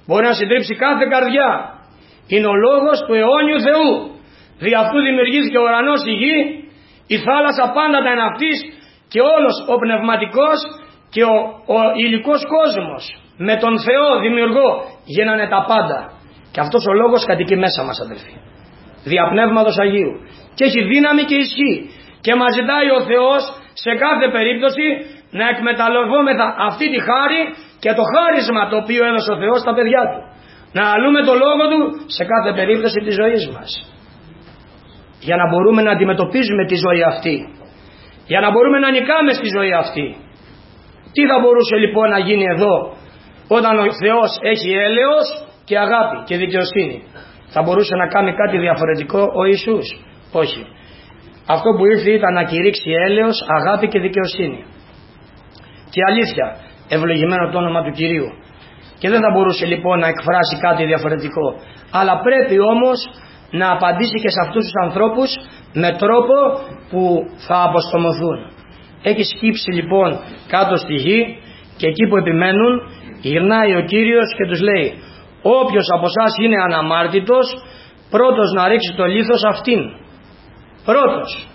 μπορεί να συντρίψει κάθε καρδιά. Είναι ο λόγος του αιώνιου Θεού. Δι' αυτού δημιουργήθηκε ο ουρανός, η γη, η θάλασσα, πάντα τα εν αυτής, και όλος ο πνευματικός και ο, ο υλικός κόσμος με τον Θεό δημιουργό γίνανε τα πάντα. Και αυτός ο λόγος κατοικεί μέσα μας, αδελφοί, δια Πνεύματος Αγίου, και έχει δύναμη και ισχύ, και μας ζητάει ο Θεός σε κάθε περίπτωση να εκμεταλλευόμεθα αυτή τη χάρη και το χάρισμα το οποίο έδωσε ο Θεός στα παιδιά του, να αλούμε το λόγο του σε κάθε περίπτωση της ζωής μας, για να μπορούμε να αντιμετωπίζουμε τη ζωή αυτή, για να μπορούμε να νικάμε στη ζωή αυτή. Τι θα μπορούσε λοιπόν να γίνει εδώ όταν ο Θεός έχει έλεος και αγάπη και δικαιοσύνη? Θα μπορούσε να κάνει κάτι διαφορετικό ο Ιησούς? Όχι. Αυτό που ήρθε ήταν να κηρύξει έλεος, αγάπη και δικαιοσύνη. Και αλήθεια, ευλογημένο το όνομα του Κυρίου. Και δεν θα μπορούσε λοιπόν να εκφράσει κάτι διαφορετικό. Αλλά πρέπει όμως να απαντήσει και σε αυτούς τους ανθρώπους με τρόπο που θα αποστομωθούν. Έχει σκύψει λοιπόν κάτω στη γη, και εκεί που επιμένουν γυρνάει ο Κύριος και τους λέει: όποιος από εσάς είναι αναμάρτητος, πρώτος να ρίξει το λίθος αυτήν. Πρώτος.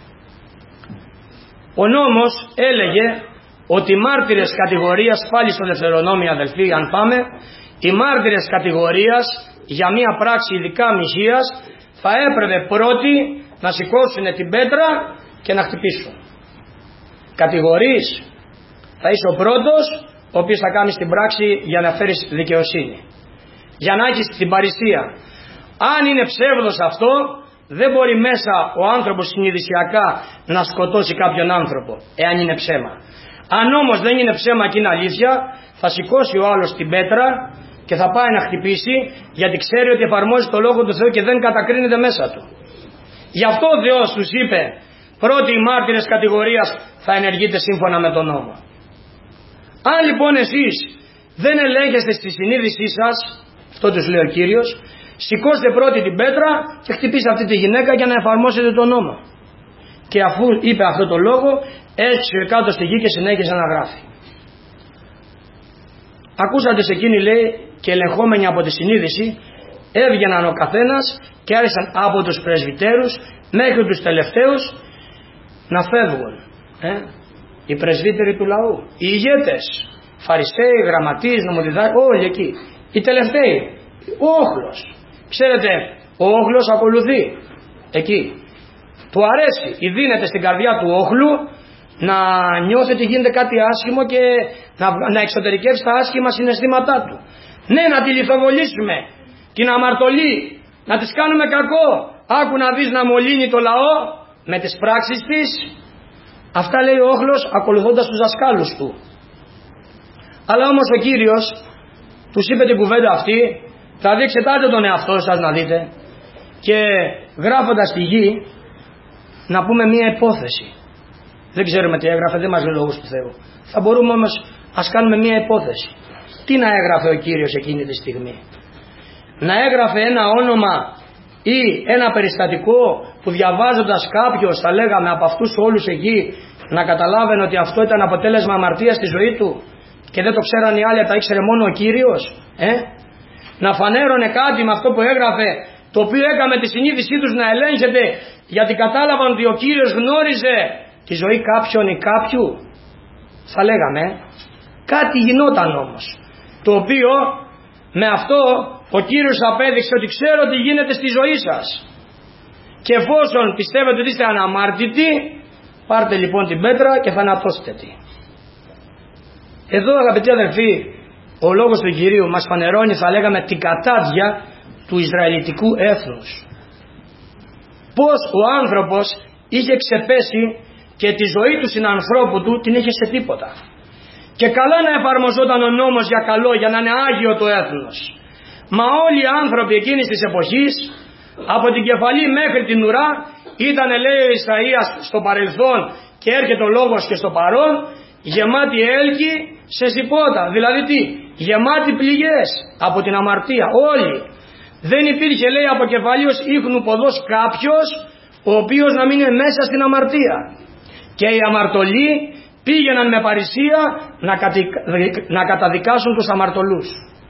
Ο νόμος έλεγε ότι οι μάρτυρες κατηγορίας, πάλι στο Δευτερονόμιο αδελφοί αν πάμε, οι μάρτυρες κατηγορίας για μία πράξη ειδικά μοιχείας θα έπρεπε πρώτοι να σηκώσουν την πέτρα και να χτυπήσουν. Κατηγορείς, θα είσαι ο πρώτος ο οποίος θα κάνεις την πράξη για να φέρεις δικαιοσύνη, για να έχεις την παρησία. Αν είναι ψεύδος αυτό, δεν μπορεί μέσα ο άνθρωπος συνειδησιακά να σκοτώσει κάποιον άνθρωπο, εάν είναι ψέμα. Αν όμως δεν είναι ψέμα και είναι αλήθεια, θα σηκώσει ο άλλος την πέτρα και θα πάει να χτυπήσει, γιατί ξέρει ότι εφαρμόζει το λόγο του Θεού και δεν κατακρίνεται μέσα του. Γι' αυτό ο Θεός τους είπε: πρώτοι οι μάρτυρες κατηγορίας θα ενεργείτε σύμφωνα με τον νόμο. Αν λοιπόν εσείς δεν ελέγχεστε στη συνείδησή σας, αυτό τους λέει ο Κύριος, σηκώστε πρώτη την πέτρα και χτυπήστε αυτή τη γυναίκα για να εφαρμόσετε τον νόμο. Και αφού είπε αυτό το λόγο, έσκυψε κάτω στη γη και συνέχισε να γράφει. Ακούσατε σε εκείνη, λέει, και ελεγχόμενοι από τη συνείδηση, έβγαιναν ο καθένας και άρχισαν από τους πρεσβυτέρους μέχρι τους τελευταίους να φεύγουν. Ε? Οι πρεσβύτεροι του λαού, οι ηγέτες, φαρισαίοι, γραμματείς, νομοδιδάκτες, όλοι εκεί. Οι τελευταίοι, ο όχλος. Ξέρετε, ο όχλος ακολουθεί εκεί. Του αρέσει ή δίνεται στην καρδιά του όχλου να νιώθει ότι γίνεται κάτι άσχημο και να, να εξωτερικεύσει τα άσχημα συναισθήματά του. Ναι, να τη λιθοβολήσουμε, την αμαρτωλή, να της κάνουμε κακό. Άκου να δεις να μολύνει το λαό με τις πράξεις της. Αυτά λέει ο όχλος ακολουθώντας τους δασκάλους του. Αλλά όμως ο Κύριος τους είπε την κουβέντα αυτή, θα διεξετάτε τον εαυτό σας να δείτε, και γράφοντας τη γη να πούμε μία υπόθεση. Δεν ξέρουμε τι έγραφε, δεν μας λέει λόγος του Θεού. Θα μπορούμε όμως, ας κάνουμε μία υπόθεση. Τι να έγραφε ο Κύριος εκείνη τη στιγμή? Να έγραφε ένα όνομα ή ένα περιστατικό που διαβάζοντας κάποιος, θα λέγαμε από αυτούς όλους εκεί, να καταλάβαινε ότι αυτό ήταν αποτέλεσμα αμαρτίας στη ζωή του και δεν το ξέραν οι άλλοι, τα ήξερε μόνο ο Κύριος? Ε? Να φανέρωνε κάτι με αυτό που έγραφε, το οποίο έκαμε τη συνείδησή τους να ελέγχεται, γιατί κατάλαβαν ότι ο Κύριος γνώριζε τη ζωή κάποιον ή κάποιου? Θα λέγαμε, κάτι γινόταν όμως, το οποίο με αυτό ο Κύριος απέδειξε ότι ξέρω τι γίνεται στη ζωή σας. Και εφόσον πιστεύετε ότι είστε αναμάρτητοι, πάρτε λοιπόν την πέτρα και θανατώστε τη. Εδώ, αγαπητοί αδελφοί, ο λόγος του Κυρίου μας φανερώνει, θα λέγαμε, την κατάδια του Ισραηλιτικού έθνους. Πως ο άνθρωπος είχε ξεπέσει και τη ζωή του συνανθρώπου του την είχε σε τίποτα. Και καλά να εφαρμοζόταν ο νόμος για καλό, για να είναι άγιο το έθνος. Μα όλοι οι άνθρωποι εκείνης της εποχής, από την κεφαλή μέχρι την ουρά, ήταν, λέει ο Ισαΐας, στο παρελθόν και έρχεται ο λόγος και στο παρόν, γεμάτοι έλκοι σε σιπότα. Δηλαδή τι? Γεμάτοι πληγές από την αμαρτία. Όλοι. Δεν υπήρχε, λέει, από κεφαλίος ίχνου ποδός κάποιος ο οποίος να μην είναι μέσα στην αμαρτία. Και οι αμαρτωλοί πήγαιναν με παρησία να, κατη... να καταδικάσουν τους αμαρτωλούς.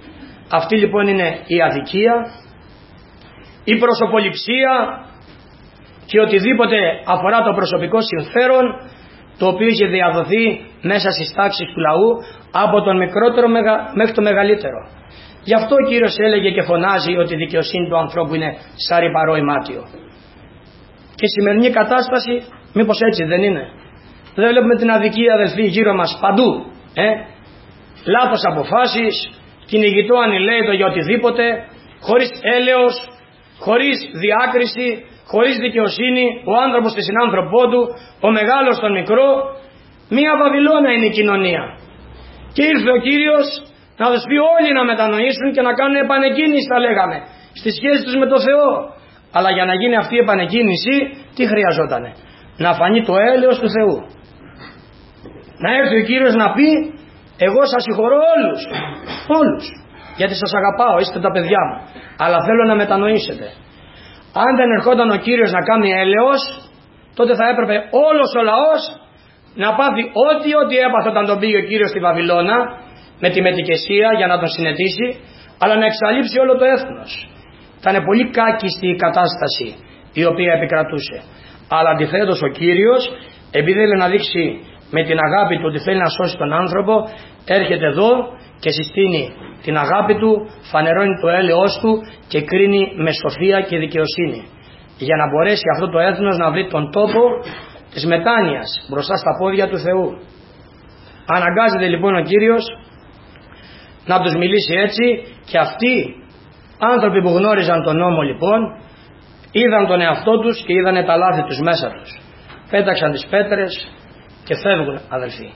Αυτή λοιπόν είναι η αδικία, η προσωποληψία και οτιδήποτε αφορά το προσωπικό συμφέρον, το οποίο είχε διαδοθεί μέσα στις τάξεις του λαού από τον μικρότερο μέχρι το μεγαλύτερο. Γι' αυτό ο Κύριος έλεγε και φωνάζει ότι η δικαιοσύνη του ανθρώπου είναι σαν ρυπαρό ημάτιο. Και η σημερινή κατάσταση μήπως έτσι δεν είναι? Δεν βλέπουμε την αδικία, αδελφοί, γύρω μας παντού? Ε? Λάθος αποφάσεις, κυνηγητό ανηλέητο για οτιδήποτε, χωρίς έλεος, χωρίς διάκριση, χωρίς δικαιοσύνη, ο άνθρωπος στη συνάνθρωπό του, ο μεγάλος στον μικρό. Μία Βαβυλώνα είναι η κοινωνία. Και ήρθε ο Κύριος να τους πει όλοι να μετανοήσουν και να κάνουν επανεκκίνηση, θα λέγαμε, στη σχέση τους με το Θεό. Αλλά για να γίνει αυτή η επανεκκίνηση, τι χρειαζότανε? Να φανεί το έλεος του Θεού. Να έρθει ο Κύριος να πει, εγώ σας συγχωρώ όλους, όλους, γιατί σας αγαπάω, είστε τα παιδιά μου, αλλά θέλω να μετανοήσετε. Αν δεν ερχόταν ο Κύριος να κάνει έλεος, τότε θα έπρεπε όλος ο λαός να πάθει ό,τι ό,τι έπαθε όταν τον πήγε ο Κύριος στη Βαβυλώνα με τη μετικεσία για να τον συνετίσει, αλλά να εξαλείψει όλο το έθνος. Ήταν πολύ κάκιστη η κατάσταση η οποία επικρατούσε. Αλλά αντιθέτως ο Κύριος, επειδή θέλει να δείξει με την αγάπη του ότι θέλει να σώσει τον άνθρωπο, έρχεται εδώ και συστήνει την αγάπη του, φανερώνει το έλεος του και κρίνει με σοφία και δικαιοσύνη, για να μπορέσει αυτό το έθνος να βρει τον τόπο της μετάνοιας μπροστά στα πόδια του Θεού. Αναγκάζεται λοιπόν ο Κύριος να τους μιλήσει έτσι, και αυτοί άνθρωποι που γνώριζαν τον νόμο λοιπόν είδαν τον εαυτό τους και είδαν τα λάθη τους μέσα τους. Πέταξαν τις πέτρες και φεύγουν, αδελφοί.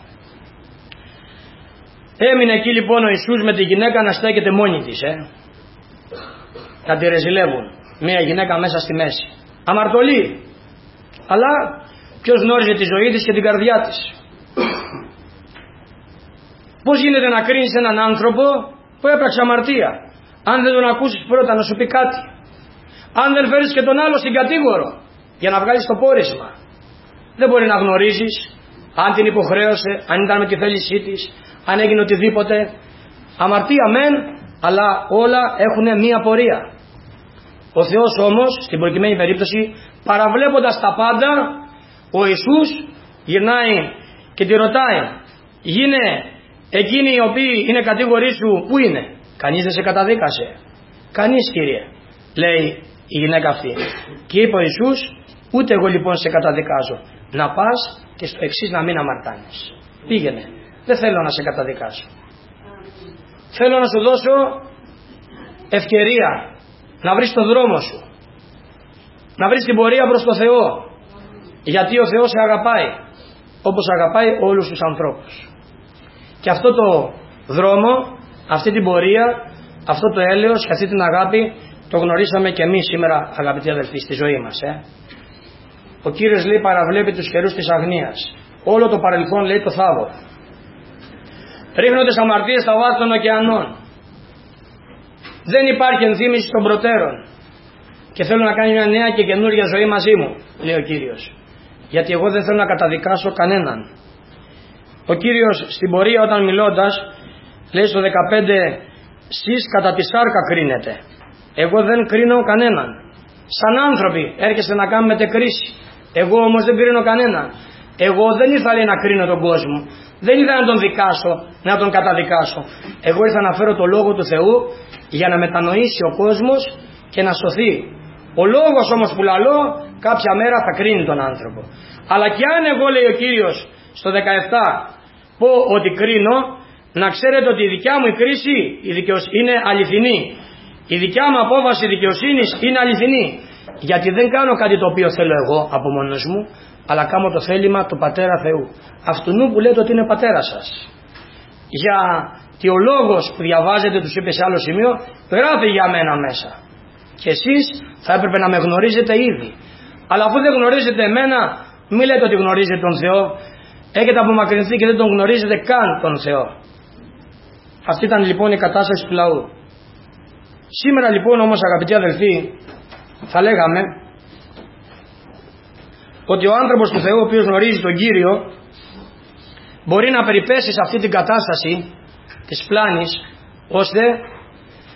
Έμεινε εκεί λοιπόν ο Ιησούς με τη γυναίκα να στέκεται μόνη της, ε. να τη ρεζιλεύουν. Μια γυναίκα μέσα στη μέση, αμαρτωλή, αλλά ποιος γνώριζε τη ζωή της και την καρδιά της? Πώς γίνεται να κρίνεις έναν άνθρωπο που έπραξε αμαρτία, αν δεν τον ακούσεις πρώτα να σου πει κάτι, αν δεν φέρεις και τον άλλο στην κατήγορο για να βγάλεις το πόρισμα? Δεν μπορεί να γνωρίζεις αν την υποχρέωσε, αν ήταν με τη θέλησή της, αν έγινε οτιδήποτε. Αμαρτία μεν, αλλά όλα έχουν μία πορεία. Ο Θεός όμως, στην προκειμένη περίπτωση, παραβλέποντας τα πάντα, ο Ιησούς γυρνάει και τη ρωτάει, γίνε εκείνοι οι οποίοι είναι κατήγοροι σου, πού είναι? Κανείς δεν σε καταδίκασε? Κανείς, Κύριε, λέει η γυναίκα αυτή. Και είπε ο Ιησούς, ούτε εγώ λοιπόν σε καταδικάζω. Να πας και στο εξής να μην αμαρτάνεις. Πήγαινε, δεν θέλω να σε καταδικάσω. Θέλω να σου δώσω ευκαιρία να βρεις τον δρόμο σου, να βρεις την πορεία προς το Θεό, γιατί ο Θεός σε αγαπάει όπως αγαπάει όλους τους ανθρώπους. Και αυτό το δρόμο, αυτή την πορεία, αυτό το έλεος και αυτή την αγάπη το γνωρίσαμε και εμείς σήμερα, αγαπητοί αδελφοί, στη ζωή μας. Ε. Ο Κύριος, λέει, παραβλέπει τους καιρούς της αγνίας. Όλο το παρελθόν, λέει, το θάβω. Ρίχνονται αμαρτίες στα βάθη των ωκεανών. Δεν υπάρχει ενθύμηση των προτέρων. Και θέλω να κάνει μια νέα και καινούργια ζωή μαζί μου, λέει ο Κύριος. Γιατί εγώ δεν θέλω να καταδικάσω κανέναν. Ο Κύριος στην πορεία, όταν μιλώντας, λέει στο δεκαπέντε, σεις κατά τη σάρκα κρίνετε. Εγώ δεν κρίνω κανέναν. Σαν άνθρωποι έρχεστε να κάνετε κρίση. Εγώ όμως δεν κρίνω κανέναν. Εγώ δεν ήρθα, λέει, να κρίνω τον κόσμο. Δεν ήρθα να τον δικάσω, να τον καταδικάσω. Εγώ ήρθα να φέρω το Λόγο του Θεού για να μετανοήσει ο κόσμος και να σωθεί. Ο λόγος όμως που λαλώ κάποια μέρα θα κρίνει τον άνθρωπο. Αλλά και αν εγώ, λέει ο Κύριος στο δεκαεπτά, πω ότι κρίνω, να ξέρετε ότι η δικιά μου η κρίση η δικαιοσ... είναι αληθινή. Η δικιά μου απόφαση δικαιοσύνης είναι αληθινή. Γιατί δεν κάνω κάτι το οποίο θέλω εγώ από μόνος μου, αλλά κάνω το θέλημα του Πατέρα Θεού. Αυτού που λέτε ότι είναι πατέρα σας. Γιατί ο λόγος που διαβάζετε, τους είπε σε άλλο σημείο, γράφει για μένα μέσα. Και εσείς θα έπρεπε να με γνωρίζετε ήδη. Αλλά αφού δεν γνωρίζετε εμένα, μην λέτε ότι γνωρίζετε τον Θεό. Έχετε απομακρυνθεί και δεν τον γνωρίζετε καν τον Θεό. Αυτή ήταν λοιπόν η κατάσταση του λαού. Σήμερα λοιπόν όμως, αγαπητοί αδελφοί, θα λέγαμε ότι ο άνθρωπος του Θεού, ο οποίος γνωρίζει τον Κύριο, μπορεί να περιπέσει σε αυτή την κατάσταση της πλάνης, ώστε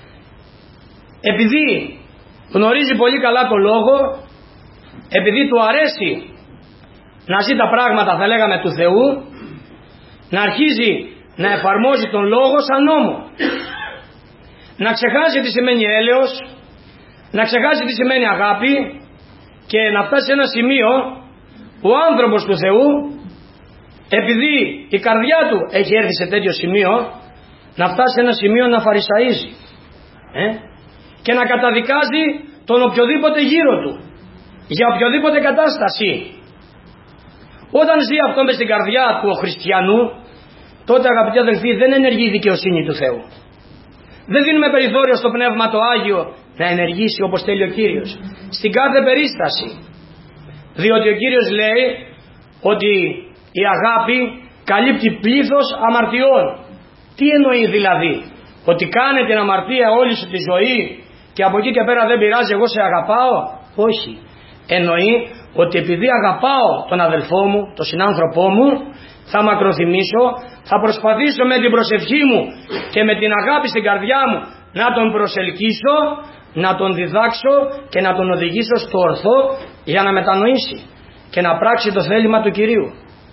επειδή γνωρίζει πολύ καλά το λόγο, επειδή του αρέσει να ζει τα πράγματα, θα λέγαμε, του Θεού, να αρχίζει να εφαρμόζει τον λόγο σαν νόμο, να ξεχάσει τι σημαίνει έλεος, να ξεχάσει τι σημαίνει αγάπη και να φτάσει σε ένα σημείο ο άνθρωπος του Θεού, επειδή η καρδιά του έχει έρθει σε τέτοιο σημείο, να φτάσει σε ένα σημείο να φαρισαίζει ε? και να καταδικάζει τον οποιοδήποτε γύρω του για οποιοδήποτε κατάσταση. Όταν ζει αυτό μες στην καρδιά του ο χριστιανού, τότε, αγαπητοί αδελφοί, δεν ενεργεί η δικαιοσύνη του Θεού. Δεν δίνουμε περιθώριο στο Πνεύμα το Άγιο να ενεργήσει όπως θέλει ο Κύριος στην κάθε περίσταση, διότι ο Κύριος λέει ότι η αγάπη καλύπτει πλήθος αμαρτιών. Τι εννοεί δηλαδή? Ότι κάνε την αμαρτία όλη σου τη ζωή και από εκεί και πέρα δεν πειράζει, εγώ σε αγαπάω? Όχι. Εννοεί ότι επειδή αγαπάω τον αδελφό μου, τον συνάνθρωπό μου, θα μακροθυμήσω, θα προσπαθήσω με την προσευχή μου και με την αγάπη στην καρδιά μου να τον προσελκύσω, να τον διδάξω και να τον οδηγήσω στο ορθό για να μετανοήσει και να πράξει το θέλημα του Κυρίου.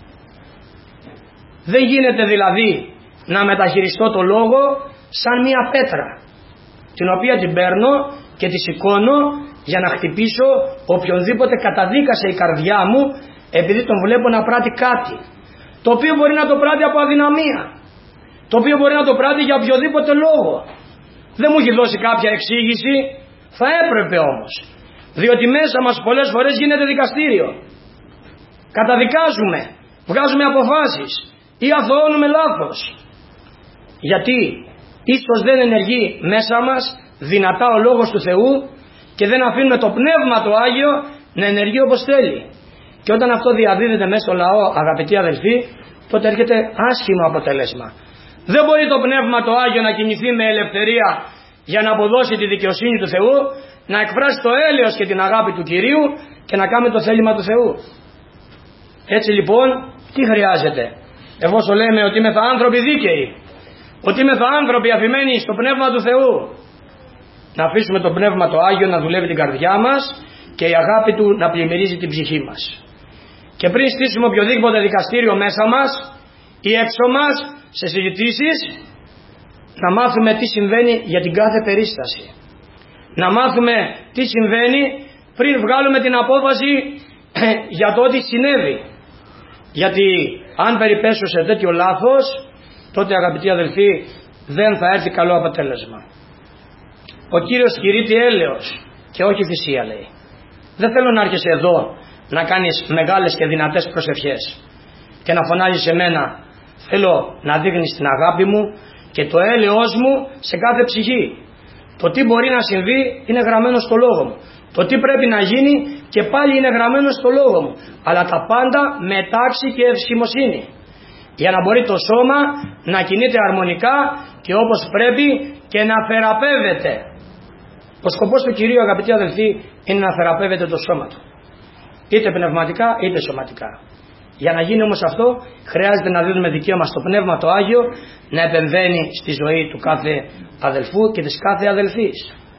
Δεν γίνεται δηλαδή να μεταχειριστώ το λόγο σαν μία πέτρα, την οποία την παίρνω και τη σηκώνω για να χτυπήσω οποιονδήποτε καταδίκασε η καρδιά μου επειδή τον βλέπω να πράττει κάτι, το οποίο μπορεί να το πράττει από αδυναμία, το οποίο μπορεί να το πράττει για οποιοδήποτε λόγο. Δεν μου έχει δώσει κάποια εξήγηση, θα έπρεπε όμως, διότι μέσα μας πολλές φορές γίνεται δικαστήριο. Καταδικάζουμε, βγάζουμε αποφάσεις ή αθωώνουμε λάθος. Γιατί ίσως δεν ενεργεί μέσα μας δυνατά ο λόγος του Θεού και δεν αφήνουμε το Πνεύμα το Άγιο να ενεργεί όπως θέλει. Και όταν αυτό διαδίδεται μέσα στο λαό, αγαπητοί αδελφοί, τότε έρχεται άσχημο αποτέλεσμα. Δεν μπορεί το Πνεύμα το Άγιο να κινηθεί με ελευθερία για να αποδώσει τη δικαιοσύνη του Θεού, να εκφράσει το έλεος και την αγάπη του Κυρίου και να κάνει το θέλημα του Θεού. Έτσι λοιπόν, τι χρειάζεται? Εφόσον λέμε ότι είμαστε άνθρωποι δίκαιοι, ότι είμαστε άνθρωποι αφημένοι στο Πνεύμα του Θεού, να αφήσουμε το Πνεύμα το Άγιο να δουλεύει την καρδιά μας και η αγάπη του να πλημμυρίζει την ψυχή μας. Και πριν στήσουμε οποιοδήποτε δικαστήριο μέσα μας ή έξω μας σε συζητήσεις, να μάθουμε τι συμβαίνει για την κάθε περίσταση. Να μάθουμε τι συμβαίνει πριν βγάλουμε την απόφαση για το ότι συνέβη. Γιατί αν περιπέσω σε τέτοιο λάθος, τότε, αγαπητοί αδελφοί, δεν θα έρθει καλό αποτέλεσμα. Ο Κύριος κηρύττει έλεος και όχι θυσία, λέει. Δεν θέλω να έρχεσαι εδώ να κάνεις μεγάλες και δυνατές προσευχές και να φωνάζεις σε μένα. Θέλω να δείχνεις την αγάπη μου και το έλεος μου σε κάθε ψυχή. Το τι μπορεί να συμβεί είναι γραμμένο στο λόγο μου. Το τι πρέπει να γίνει και πάλι είναι γραμμένο στο λόγο μου. Αλλά τα πάντα με τάξη και ευσχημοσύνη, για να μπορεί το σώμα να κινείται αρμονικά και όπως πρέπει και να θεραπεύεται. Ο σκοπός του Κυρίου, αγαπητοί αδελφοί, είναι να θεραπεύεται το σώμα του, είτε πνευματικά είτε σωματικά. Για να γίνει όμως αυτό, χρειάζεται να δίνουμε δικαίωμα στο Πνεύμα το Άγιο να επεμβαίνει στη ζωή του κάθε αδελφού και της κάθε αδελφής.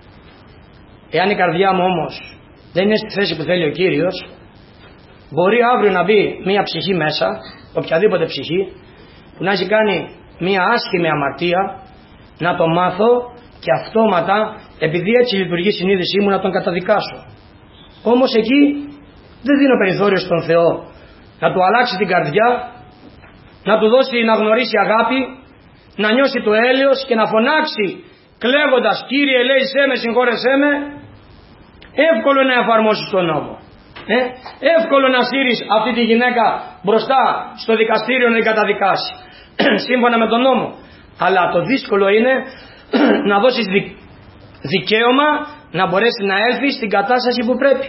Εάν η καρδιά μου όμως δεν είναι στη θέση που θέλει ο Κύριος, μπορεί αύριο να μπει μία ψυχή μέσα, οποιαδήποτε ψυχή, που να έχει κάνει μία άσχημη αμαρτία, να το μάθω και αυτόματα, επειδή έτσι λειτουργεί η συνείδησή μου, να τον καταδικάσω. Όμως εκεί δεν δίνω περιθώριο στον Θεό να του αλλάξει την καρδιά, να του δώσει να γνωρίσει αγάπη, να νιώσει το έλεος και να φωνάξει κλαίγοντας, Κύριε ελέησέ με, συγχώρεσέ με. Εύκολο να εφαρμόσεις τον νόμο, ε? εύκολο να σύρεις αυτή τη γυναίκα μπροστά στο δικαστήριο να την καταδικάσει σύμφωνα με τον νόμο, αλλά το δύσκολο είναι να δώσεις δι... δικαίωμα να μπορέσει να έλθει στην κατάσταση που πρέπει.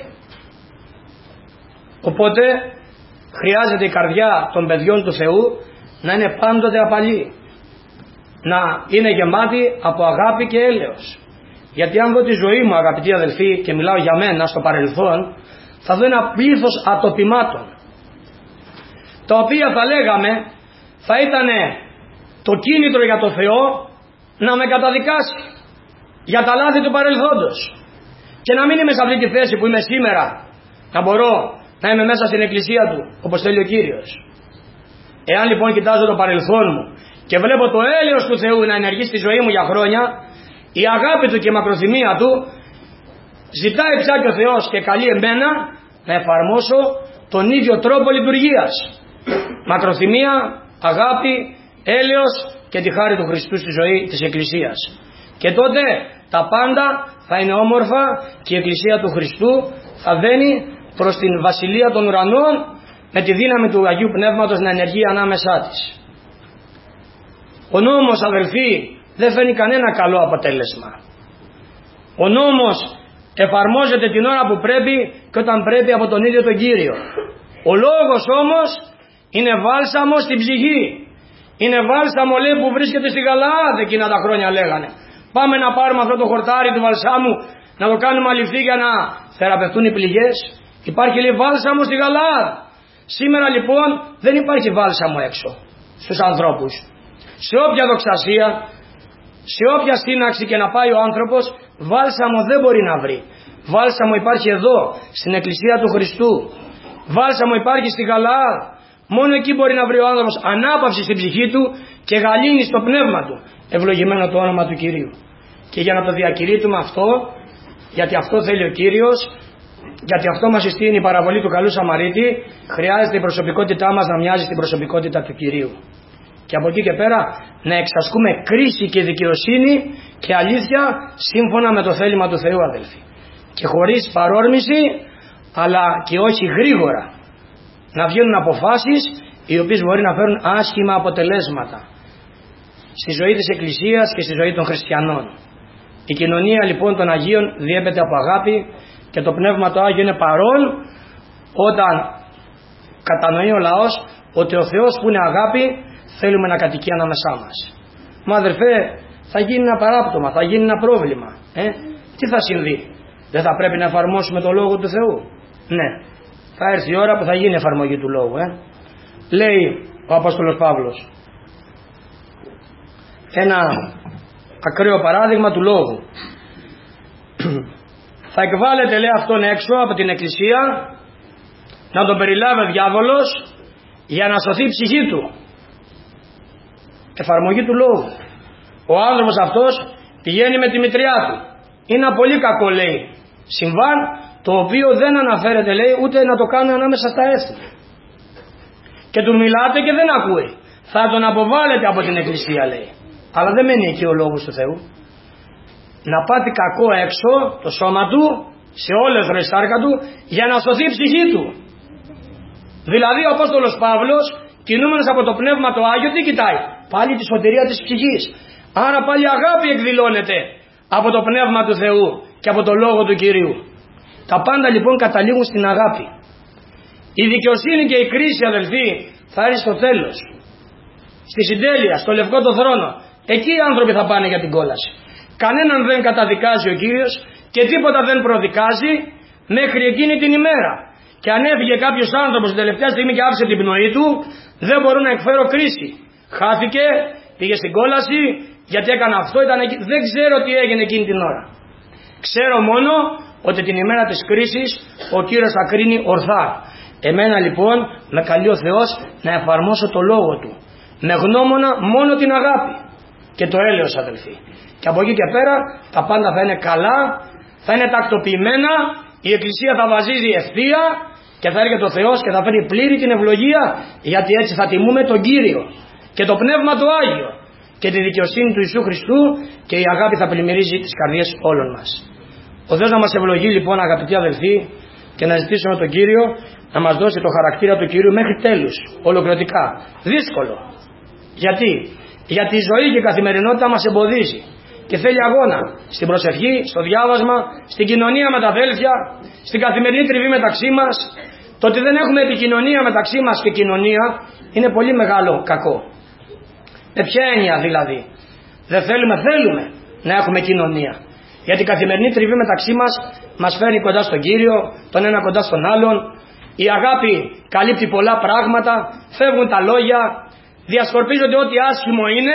Οπότε χρειάζεται η καρδιά των παιδιών του Θεού να είναι πάντοτε απαλή, να είναι γεμάτη από αγάπη και έλεος. Γιατί αν δω τη ζωή μου, αγαπητοί αδελφοί, και μιλάω για μένα στο παρελθόν, θα δω ένα πλήθος ατοπιμάτων, τα οποία θα λέγαμε θα ήταν το κίνητρο για το Θεό να με καταδικάσει. για τα λάθη του παρελθόντος. Και να μην είμαι σε αυτή τη θέση που είμαι σήμερα, να μπορώ να είμαι μέσα στην εκκλησία του όπως θέλει ο Κύριος. Εάν λοιπόν κοιτάζω το παρελθόν μου και βλέπω το έλεος του Θεού να ενεργεί στη ζωή μου για χρόνια, η αγάπη του και η μακροθυμία του ζητάει πια και ο Θεός και καλεί εμένα να εφαρμόσω τον ίδιο τρόπο λειτουργίας. Μακροθυμία, αγάπη, έλεος και τη χάρη του Χριστού στη ζωή της Εκκλησίας. Και τότε τα πάντα θα είναι όμορφα και η Εκκλησία του Χριστού θα βαίνει προς την βασιλεία των ουρανών με τη δύναμη του Αγίου Πνεύματος να ενεργεί ανάμεσά της. Ο νόμος, αδελφοί, δεν φέρνει κανένα καλό αποτέλεσμα. Ο νόμος εφαρμόζεται την ώρα που πρέπει και όταν πρέπει από τον ίδιο τον Κύριο. Ο λόγος όμως είναι βάλσαμο στην ψυχή. Είναι βάλσαμο, λέει, που βρίσκεται στη Γαλαάδ εκείνα τα χρόνια λέγανε. Πάμε να πάρουμε αυτό το χορτάρι του βαλσάμου, να το κάνουμε αληθή για να θεραπευτούν οι πληγές. Υπάρχει, λέει, βάλσαμο στη Γαλαάδ. Σήμερα λοιπόν δεν υπάρχει βάλσαμο έξω στους ανθρώπους. Σε όποια δοξασία, σε όποια σύναξη και να πάει ο άνθρωπος, βάλσαμο δεν μπορεί να βρει. Βάλσαμο υπάρχει εδώ, στην Εκκλησία του Χριστού. Βάλσαμο υπάρχει στη Γαλαάδ. Μόνο εκεί μπορεί να βρει ο άνθρωπος ανάπαυση στην ψυχή του και γαλήνη στο πνεύμα του. Ευλογημένο το όνομα του Κυρίου. Και για να το διακηρύττουμε αυτό, γιατί αυτό θέλει ο Κύριος, γιατί αυτό μας συστήνει η παραβολή του καλού Σαμαρίτη, χρειάζεται η προσωπικότητά μας να μοιάζει στην προσωπικότητα του Κυρίου. Και από εκεί και πέρα να εξασκούμε κρίση και δικαιοσύνη και αλήθεια σύμφωνα με το θέλημα του Θεού, αδελφοί. Και χωρίς παρόρμηση, αλλά και όχι γρήγορα. Να βγαίνουν αποφάσεις οι οποίες μπορεί να φέρουν άσχημα αποτελέσματα στη ζωή της Εκκλησίας και στη ζωή των χριστιανών. Η κοινωνία λοιπόν των Αγίων διέπεται από αγάπη και το Πνεύμα το Άγιο είναι παρόν όταν κατανοεί ο λαός ότι ο Θεός που είναι αγάπη θέλουμε να κατοικεί ανάμεσά μας. Μα αδερφέ, θα γίνει ένα παράπτωμα, θα γίνει ένα πρόβλημα. Ε? Τι θα συμβεί? Δεν θα πρέπει να εφαρμόσουμε το Λόγο του Θεού? Ναι, θα έρθει η ώρα που θα γίνει εφαρμογή του Λόγου. Ε? Λέει ο Απόστολος Παύλος ένα ακραίο παράδειγμα του Λόγου. Θα εκβάλλεται, λέει, αυτόν έξω από την Εκκλησία, να τον περιλάβει ο διάβολος για να σωθεί η ψυχή του. Εφαρμογή του Λόγου. Ο άνθρωπος αυτός πηγαίνει με τη μητριά του. Είναι ένα πολύ κακό, λέει, συμβάν, το οποίο δεν αναφέρεται, λέει, ούτε να το κάνουν ανάμεσα στα έθνη. Και του μιλάτε και δεν ακούει. Θα τον αποβάλλετε από την Εκκλησία, λέει. Αλλά δεν μένει εκεί ο Λόγος του Θεού. Να πάθει κακό έξω το σώμα του, σε όλες τις σάρκα του, για να σωθεί η ψυχή του. Δηλαδή ο Απόστολος Παύλος, κινούμενος από το Πνεύμα το Άγιο, τι κοιτάει? Πάλι τη σωτηρία της ψυχής. Άρα πάλι αγάπη εκδηλώνεται από το Πνεύμα του Θεού και από το Λόγο του Κυρίου. Τα πάντα λοιπόν καταλήγουν στην αγάπη. Η δικαιοσύνη και η κρίση, αδελφοί, θα έρθει στο τέλος. Στη συντέλεια, στο λευκό το θρόνο. Εκεί οι άνθρωποι θα πάνε για την κόλαση. Κανέναν δεν καταδικάζει ο Κύριος και τίποτα δεν προδικάζει μέχρι εκείνη την ημέρα. Και αν έφυγε κάποιος άνθρωπος την τελευταία στιγμή και άφησε την πνοή του, δεν μπορώ να εκφέρω κρίση. Χάθηκε, πήγε στην κόλαση, γιατί έκανε αυτό, ήταν εκεί. Δεν ξέρω τι έγινε εκείνη την ώρα. Ξέρω μόνο ότι την ημέρα της κρίσης ο Κύριος θα κρίνει ορθά. Εμένα λοιπόν με καλεί ο Θεός να εφαρμόσω το Λόγο Του. Με γνώμονα μόνο την αγάπη και το έλεος, αδελφοί. Και από εκεί και πέρα τα πάντα θα είναι καλά, θα είναι τακτοποιημένα, η Εκκλησία θα βαζίζει ευθεία και θα έρχεται ο Θεός και θα φέρει πλήρη την ευλογία, γιατί έτσι θα τιμούμε τον Κύριο και το Πνεύμα το Άγιο και τη δικαιοσύνη του Ιησού Χριστού, και η αγάπη θα πλημμυρίζει τις καρδιές όλων μας. Ο Θεός να μας ευλογεί λοιπόν, αγαπητοί αδελφοί, και να ζητήσουμε τον Κύριο να μας δώσει το χαρακτήρα του Κυρίου μέχρι τέλους, ολοκληρωτικά. Δύσκολο. Γιατί? Γιατί η ζωή και η καθημερινότητα μας εμποδίζει και θέλει αγώνα στην προσευχή, στο διάβασμα, στην κοινωνία με τα αδέλφια, στην καθημερινή τριβή μεταξύ μας. Το ότι δεν έχουμε επικοινωνία μεταξύ μας και κοινωνία είναι πολύ μεγάλο κακό. Με ποια έννοια δηλαδή? Δεν θέλουμε, θέλουμε να έχουμε κοινωνία. Γιατί η καθημερινή τριβή μεταξύ μας μας φέρνει κοντά στον Κύριο, τον ένα κοντά στον άλλον. Η αγάπη καλύπτει πολλά πράγματα, φεύγουν τα λόγια, διασκορπίζονται ό,τι άσχημο είναι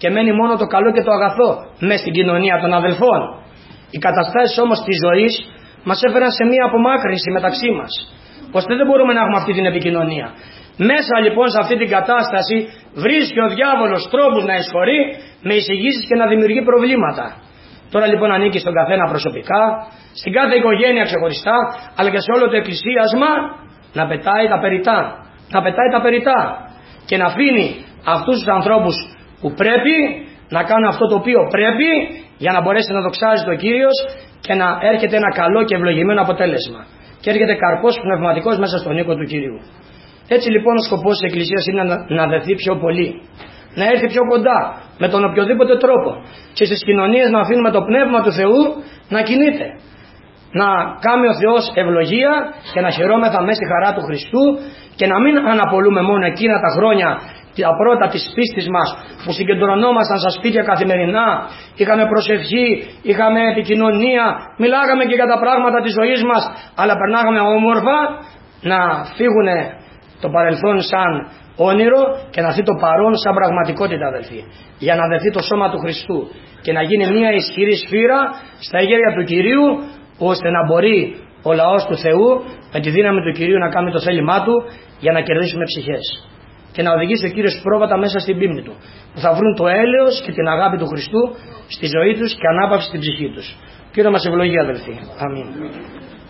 και μένει μόνο το καλό και το αγαθό μέσα στην κοινωνία των αδελφών. Οι καταστάσεις όμως της ζωής μας έφεραν σε μία απομάκρυνση μεταξύ μας, ώστε δεν μπορούμε να έχουμε αυτή την επικοινωνία. Μέσα λοιπόν σε αυτή την κατάσταση βρίσκει ο διάβολος τρόπους να εισχωρεί με εισηγήσεις και να δημιουργεί προβλήματα. Τώρα λοιπόν ανήκει στον καθένα προσωπικά, στην κάθε οικογένεια ξεχωριστά, αλλά και σε όλο το εκκλησίασμα να πετάει τα περιτά. Να πετάει τα περιτά και να αφήνει αυτούς τους ανθρώπους που πρέπει να κάνουν αυτό το οποίο πρέπει για να μπορέσει να δοξάζει το Κύριος και να έρχεται ένα καλό και ευλογημένο αποτέλεσμα. Και έρχεται καρπός πνευματικός μέσα στον οίκο του Κυρίου. Έτσι λοιπόν ο σκοπός της Εκκλησίας είναι να δεθεί πιο πολύ, να έρθει πιο κοντά με τον οποιοδήποτε τρόπο και στις κοινωνίες να αφήνουμε το Πνεύμα του Θεού να κινείται. Να κάνει ο Θεός ευλογία και να χαιρόμεθα μέσα στη χαρά του Χριστού και να μην αναπολούμε μόνο εκείνα τα χρόνια τα πρώτα της πίστης μας που συγκεντρωνόμασταν στα σπίτια καθημερινά, είχαμε προσευχή, είχαμε επικοινωνία, μιλάγαμε και για τα πράγματα της ζωής μας, αλλά περνάγαμε όμορφα, να φύγουν το παρελθόν σαν όνειρο και να έρθει το παρόν σαν πραγματικότητα, αδελφοί, για να δεθεί το σώμα του Χριστού και να γίνει μια ισχυρή σφύρα στα χέρια του Κυρίου, ώστε να μπορεί ο λαός του Θεού με τη δύναμη του Κυρίου να κάνει το θέλημά του για να κερδίσουμε ψυχές και να οδηγήσει ο Κύριος πρόβατα μέσα στην πίμνη του, που θα βρουν το έλεος και την αγάπη του Χριστού στη ζωή τους και ανάπαυση στην ψυχή τους. Κύριε μας ευλογεί, αδελφοί. Αμήν.